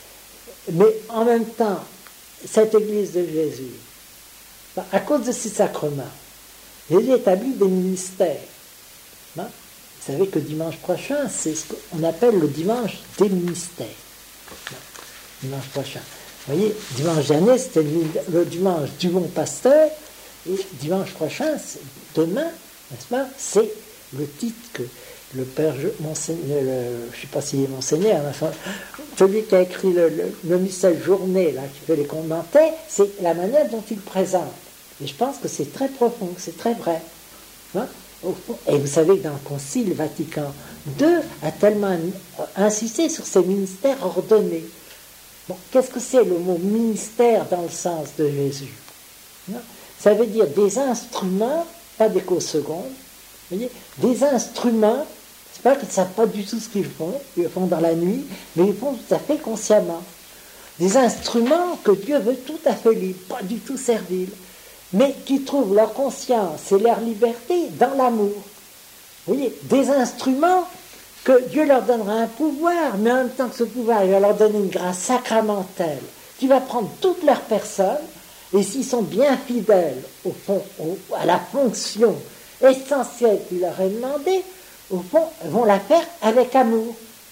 Mais en même temps, cette Église de Jésus, ben, à cause de ces sacrements, Jésus établit des ministères. Ben, vous savez que dimanche prochain, c'est ce qu'on appelle le dimanche des ministères. Ben, dimanche prochain. Vous voyez, dimanche dernier, c'était le dimanche du bon pasteur, et dimanche prochain, demain, n'est-ce pas, c'est le titre que le père Monseigneur, je ne sais pas s'il est Monseigneur, enfin, celui qui a écrit le missel journée, là, qui fait les commentaires, c'est la manière dont il présente. Et je pense que c'est très profond, que c'est très vrai. Hein? Et vous savez que dans le Concile Vatican II a tellement insisté sur ces ministères ordonnés. Bon, qu'est-ce que c'est le mot ministère dans le sens de Jésus? Non? Ça veut dire des instruments, pas des causes secondes, vous voyez, des instruments, c'est pas qu'ils ne savent pas du tout ce qu'ils font dans la nuit, mais ils font tout à fait consciemment. Des instruments que Dieu veut tout à fait libres, pas du tout serviles, mais qui trouvent leur conscience et leur liberté dans l'amour. Vous voyez, des instruments que Dieu leur donnera un pouvoir, mais en même temps que ce pouvoir, il va leur donner une grâce sacramentelle qui va prendre toute leur personne, et s'ils sont bien fidèles au fond, à la fonction essentielle qu'il leur est demandée, au fond, ils vont la faire avec amour,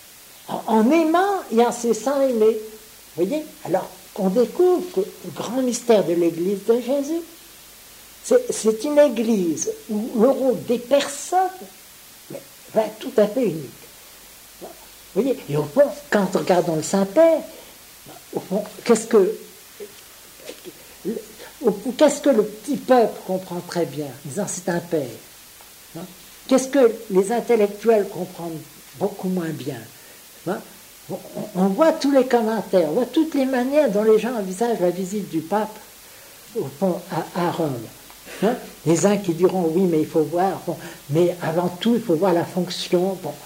en aimant et en se laissant aimer. Vous voyez? Alors, on découvre que le grand mystère de l'Église de Jésus, c'est une Église où le rôle des personnes va être tout à fait unique. Vous voyez? Et au fond, quand nous regardons le Saint-Père, au fond, qu'est-ce que le petit peuple comprend très bien, en disant c'est un père, hein? Qu'est-ce que les intellectuels comprennent beaucoup moins bien, hein? On voit tous les commentaires, on voit toutes les manières dont les gens envisagent la visite du pape au fond à Rome, hein? Les uns qui diront oui mais il faut voir, bon, mais avant tout il faut voir la fonction, bon.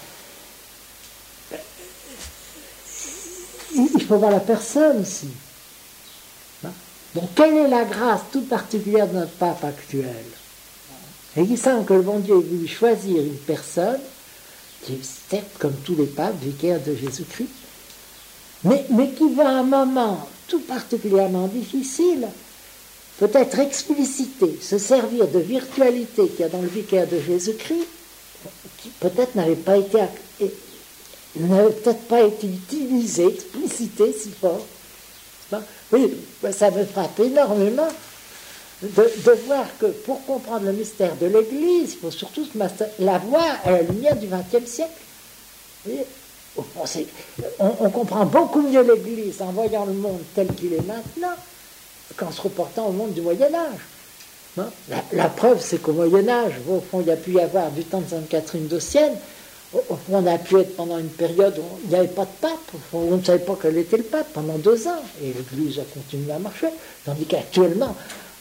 Il faut voir la personne aussi. Donc, quelle est la grâce toute particulière de notre pape actuel? Et il semble que le bon Dieu ait voulu choisir une personne qui est certes, comme tous les papes, vicaire de Jésus-Christ, mais qui va à un moment tout particulièrement difficile, peut-être expliciter, se servir de virtualité qu'il y a dans le vicaire de Jésus-Christ, qui peut-être n'avait peut-être pas été utilisée, explicitée si fort. Oui, ça me frappe énormément de voir que pour comprendre le mystère de l'Église, il faut surtout la voir à la lumière du XXe siècle. Vous voyez, on comprend beaucoup mieux l'Église en voyant le monde tel qu'il est maintenant qu'en se reportant au monde du Moyen-Âge. La preuve, c'est qu'au Moyen-Âge, au fond, il y a pu y avoir du temps de Sainte Catherine d'Ossienne, au fond, on a pu être pendant une période où il n'y avait pas de pape, au fond, on ne savait pas quel était le pape pendant 2 ans, et l'Église a continué à marcher, tandis qu'actuellement,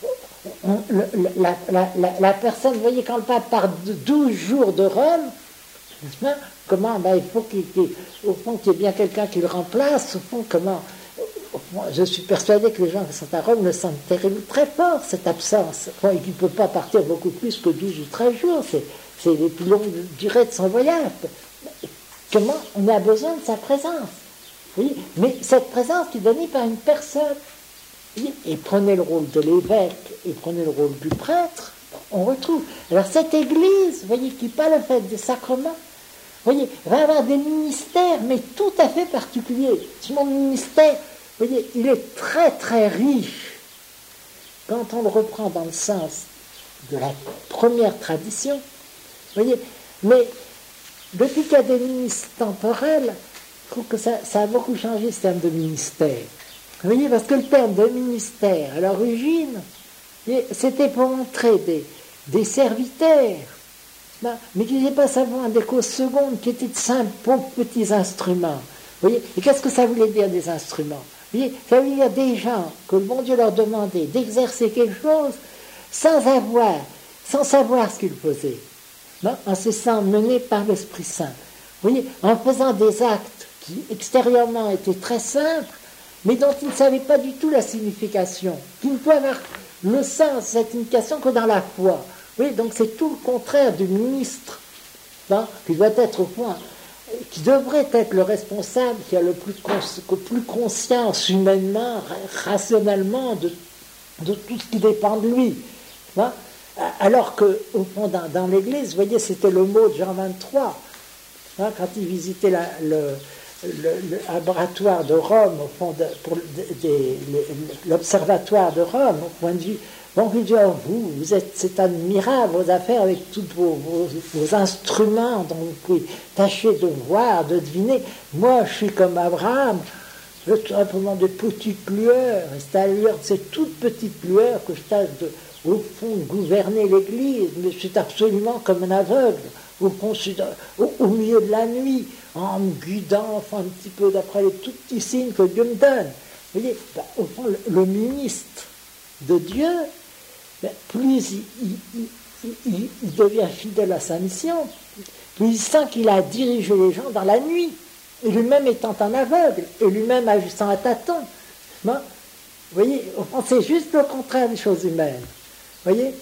la personne, vous voyez, quand le pape part de 12 jours de Rome, comment, il faut qu'il y ait bien quelqu'un qui le remplace, au fond, comment, je suis persuadé que les gens qui sont à Rome le sentent très fort, cette absence, et qu'il ne peut pas partir beaucoup plus que 12 ou 13 jours, c'est les plus longues durées de son voyage. Comment on a besoin de sa présence, oui, mais cette présence qui est donnée par une personne. Et prenez le rôle de l'évêque et prenez le rôle du prêtre, on retrouve. Alors cette Église, vous voyez, qui pas le fait des sacrements, vous voyez, va avoir des ministères, mais tout à fait particuliers. Mon ministère, vous voyez, il est très très riche. Quand on le reprend dans le sens de la première tradition, vous voyez, mais depuis qu'il y a des ministres temporels, je trouve que ça a beaucoup changé ce terme de ministère. Vous voyez, parce que le terme de ministère, à l'origine, c'était pour montrer des serviteurs, mais qui n'étaient pas simplement des causes secondes, qui étaient de simples pauvres petits instruments. Vous voyez, et qu'est-ce que ça voulait dire, des instruments? Vous voyez, ça voulait dire des gens que le bon Dieu leur demandait d'exercer quelque chose sans savoir ce qu'ils faisaient, en se sentant menés par l'Esprit Saint. Vous voyez, en faisant des actes qui extérieurement étaient très simples, mais dont ils ne savaient pas du tout la signification, qui ne pouvaient avoir le sens de cette signification que dans la foi. Oui, donc c'est tout le contraire du ministre, qui doit être au point, qui devrait être le responsable, qui a le plus conscience humainement, rationnellement, de tout ce qui dépend de lui. Alors qu'au fond, dans l'Église, vous voyez, c'était le mot de Jean 23, quand il visitait le laboratoire de Rome, au fond l'observatoire de Rome, au point de vue, bon, il dit, c'est admirable vos affaires avec tous vos instruments dont vous pouvez tâcher de voir, de deviner. Moi, je suis comme Abraham, je veux simplement des petites lueurs, et c'est à la lueur de ces toutes petites lueurs que je tâche au fond, gouverner l'Église, mais c'est absolument comme un aveugle. Au milieu de la nuit, en me guidant un petit peu d'après les tout petits signes que Dieu me donne. Vous voyez, au fond, le ministre de Dieu, plus il devient fidèle à sa mission, plus il sent qu'il a dirigé les gens dans la nuit, et lui-même étant un aveugle, et lui-même agissant à tâtons. Vous voyez, au fond, c'est juste le contraire des choses humaines. Vous voyez,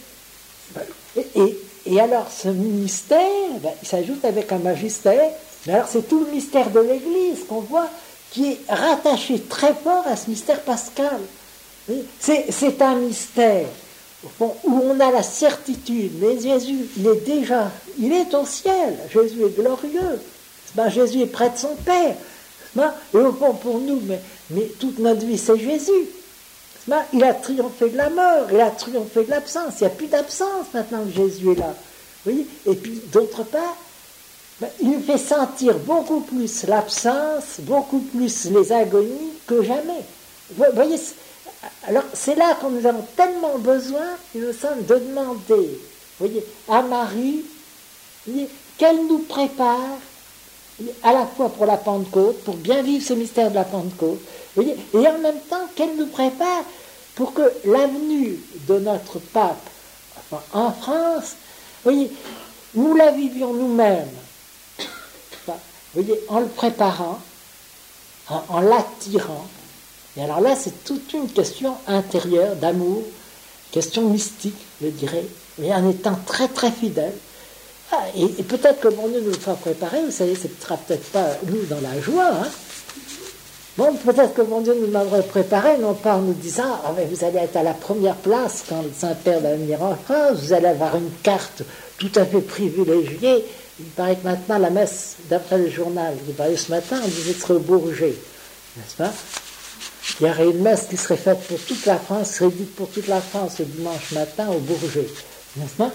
et alors, ce ministère, il s'ajoute avec un magistère, mais alors c'est tout le mystère de l'Église qu'on voit, qui est rattaché très fort à ce mystère pascal. C'est un mystère au fond, où on a la certitude, mais Jésus, il est au ciel, Jésus est glorieux, Jésus est près de son Père, et au fond, pour nous, mais toute notre vie, c'est Jésus. Il a triomphé de la mort, il a triomphé de l'absence. Il n'y a plus d'absence maintenant que Jésus est là. Oui. Et puis, d'autre part, il nous fait sentir beaucoup plus l'absence, beaucoup plus les agonies que jamais. Vous voyez, alors c'est là qu'on nous avons tellement besoin, il nous semble, de demander, voyez, à Marie, qu'elle nous prépare à la fois pour la Pentecôte, pour bien vivre ce mystère de la Pentecôte, voyez, et en même temps qu'elle nous prépare pour que l'avenue de notre pape en France, voyez, nous la vivions nous-mêmes, voyez, en le préparant, en l'attirant, Et alors là, c'est toute une question intérieure, d'amour, question mystique, je dirais, mais en étant très très fidèle. Ah, et peut-être que mon Dieu nous le fera préparer, vous savez, ce ne sera peut-être pas nous dans la joie, hein. Bon, peut-être que mon Dieu nous l'aurait préparé, non pas en nous disant « Ah, mais vous allez être à la première place quand le Saint-Père va venir en France, vous allez avoir une carte tout à fait privilégiée. » Il paraît que maintenant, la messe, d'après le journal, il paraît ce matin, on disait que ce serait au Bourget, n'est-ce pas? Il y aurait une messe qui serait faite pour toute la France, serait dite pour toute la France le dimanche matin au Bourget, n'est-ce pas?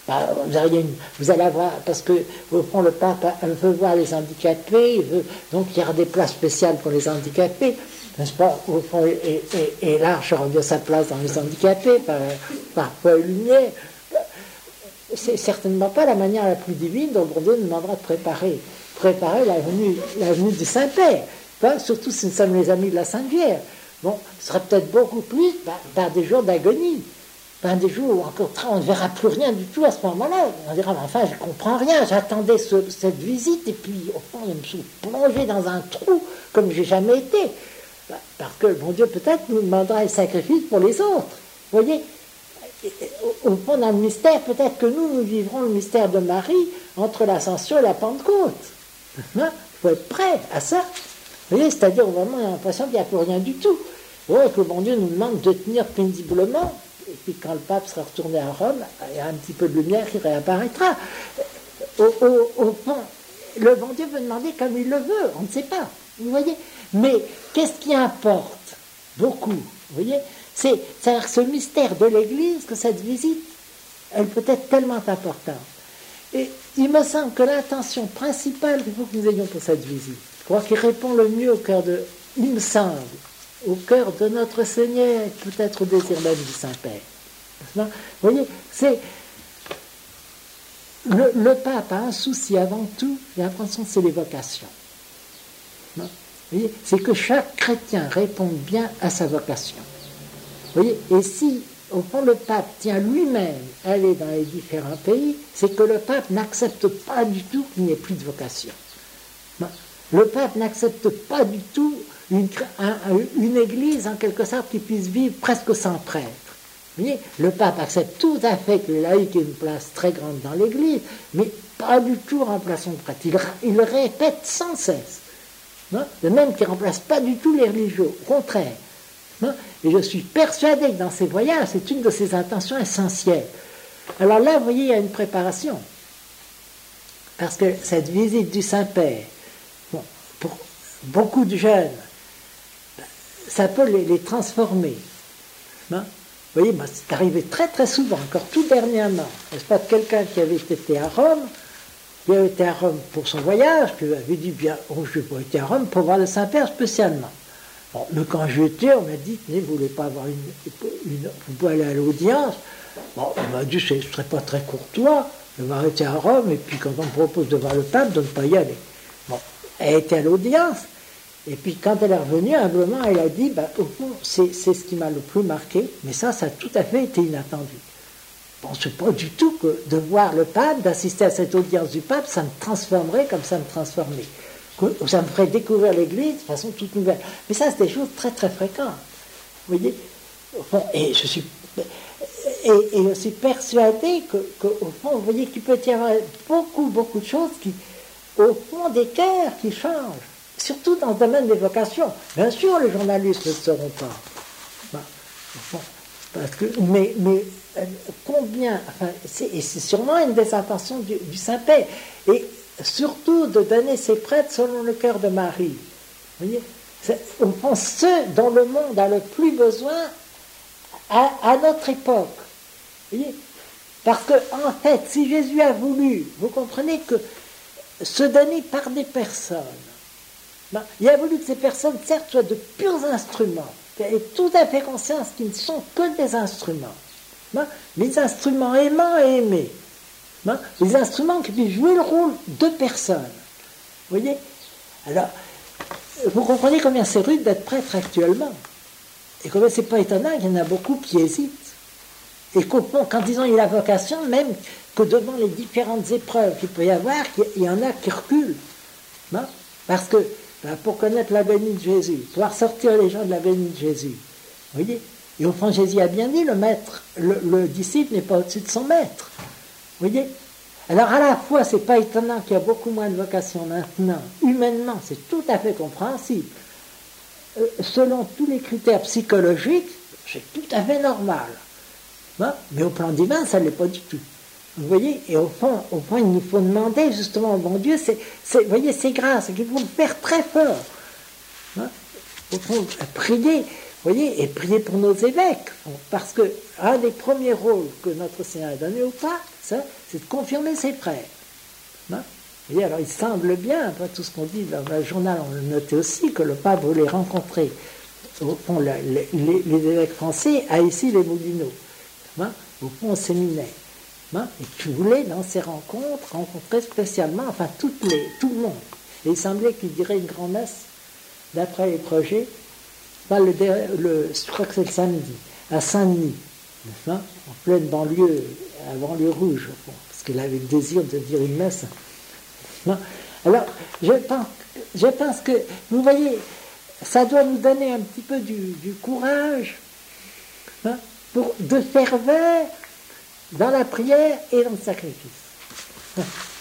Vous allez avoir, parce que au fond le pape veut voir les handicapés, donc il y aura des places spéciales pour les handicapés, n'est-ce pas? Au fond, et l'Arche aura bien sa place dans les handicapés, par foi et lumière. C'est certainement pas la manière la plus divine dont Dieu nous demandera de préparer la venue du Saint-Père, surtout si nous sommes les amis de la Sainte Vierge. Bon, ce serait peut-être beaucoup plus par des jours d'agonie. Des jours où encore on ne verra plus rien du tout à ce moment-là. On dira, mais enfin, je ne comprends rien, j'attendais cette visite, et puis au fond, je me suis plongé dans un trou comme je n'ai jamais été. Parce que, bon Dieu, peut-être nous demandera un sacrifice pour les autres. Vous voyez, au fond, dans le mystère, peut-être que nous vivrons le mystère de Marie entre l'Ascension et la Pentecôte. Il faut être prêt à ça. Vous voyez, c'est-à-dire, vraiment, on a l'impression qu'il n'y a plus rien du tout. Ouais, que bon Dieu nous demande de tenir péniblement. Et puis quand le pape sera retourné à Rome, il y a un petit peu de lumière qui réapparaîtra. Au fond, le bon Dieu veut demander comme il le veut, on ne sait pas. Vous voyez? Mais qu'est-ce qui importe? Beaucoup. Vous voyez? C'est ce mystère de l'Église, que cette visite, elle peut être tellement importante. Et il me semble que l'intention principale qu'il faut que nous ayons pour cette visite, je crois qu'il répond le mieux au cœur il me semble, au cœur de notre Seigneur, et peut-être au désir même du Saint-Père. Vous voyez, c'est le pape a un souci avant tout, j'ai l'impression que c'est les vocations. Vous voyez, c'est que chaque chrétien réponde bien à sa vocation. Vous voyez, et si, au fond, le pape tient lui-même à aller dans les différents pays, c'est que le pape n'accepte pas du tout qu'il n'y ait plus de vocation. Le pape n'accepte pas du tout une église, en quelque sorte, qui puisse vivre presque sans prêtre. Vous voyez, le pape accepte tout à fait que les laïcs aient une place très grande dans l'église, mais pas du tout remplaçant de prêtre. Il le répète sans cesse. De même qu'il ne remplace pas du tout les religieux, au contraire. Et je suis persuadé que dans ces voyages, c'est une de ses intentions essentielles. Alors là, vous voyez, il y a une préparation. Parce que cette visite du Saint-Père, pour beaucoup de jeunes, ça peut les transformer. Vous voyez, c'est arrivé très très souvent, encore tout dernièrement. N'est-ce pas, quelqu'un qui avait été à Rome, qui avait été à Rome pour son voyage, qui avait dit, bien, je n'ai pas été à Rome pour voir le Saint-Père spécialement. Bon, mais quand j'étais, on m'a dit, tenez, vous ne voulez pas avoir vous pouvez aller à l'audience. Bon, on m'a dit, ce ne serait pas très courtois de m'avoir été à Rome, et puis quand on me propose de voir le pape, de ne pas y aller. Bon, elle était à l'audience, et puis quand elle est revenue, humblement, elle a dit, au fond, c'est ce qui m'a le plus marqué, mais ça a tout à fait été inattendu. Bon, c'est pas du tout que de voir le pape, d'assister à cette audience du pape, ça me transformerait comme ça me transformait. Ça me ferait découvrir l'Église de façon toute nouvelle. Mais ça, c'est des choses très très fréquentes. Vous voyez? Et je suis persuadé qu'au fond, vous voyez qu'il peut y avoir beaucoup de choses qui, au fond des cœurs, qui changent. Surtout dans le domaine des vocations. Bien sûr, les journalistes ne le sauront pas. Mais combien, c'est sûrement une des intentions du Saint-Père. Et surtout de donner ses prêtres selon le cœur de Marie. Vous voyez, au fond, ceux dont le monde a le plus besoin à notre époque. Vous voyez, parce que, en fait, si Jésus a voulu, vous comprenez que se donner par des personnes, il a voulu que ces personnes, certes, soient de purs instruments, et tout à fait conscience qu'ils ne sont que des instruments. Les instruments aimants et aimés. Les instruments qui puissent jouer le rôle de personnes. Vous voyez? Alors, vous comprenez combien c'est rude d'être prêtre actuellement. Et combien c'est pas étonnant qu'il y en a beaucoup qui hésitent. Et qu'au fond, quand ils ont eu la vocation, même que devant les différentes épreuves qu'il peut y avoir, il y en a qui reculent. Parce que pour connaître la bénie de Jésus, pouvoir sortir les gens de la bénie de Jésus. Vous voyez? Et au fond, Jésus a bien dit, le maître, le disciple n'est pas au-dessus de son maître. Vous voyez? Alors à la fois, c'est pas étonnant qu'il y a beaucoup moins de vocations maintenant. Humainement, c'est tout à fait compréhensible. Selon tous les critères psychologiques, c'est tout à fait normal. Hein? Mais au plan divin, ça ne l'est pas du tout. Vous voyez? Et au fond, il nous faut demander justement au bon Dieu, vous voyez, c'est grâce, qu'il faut le faire très fort. Hein? Au fond, prier, vous voyez, et prier pour nos évêques. Parce que un des premiers rôles que notre Seigneur a donné au pape, c'est de confirmer ses frères. Hein? Et alors il semble bien, après tout ce qu'on dit dans le journal, on le notait aussi, que le pape voulait rencontrer, au fond, les évêques français à ici les Moulineaux, hein? Au fond, au séminaire. Hein? Et qui voulait, dans ces rencontres, rencontrer spécialement, enfin tout le monde. Et il semblait qu'il dirait une grand-messe, d'après les projets, je crois que c'est le samedi, à Saint-Denis, hein? En pleine banlieue, à banlieue rouge, au fond, parce qu'il avait le désir de dire une messe. Alors, je pense que, vous voyez, ça doit nous donner un petit peu du courage, hein, de ferveur dans la prière et dans le sacrifice.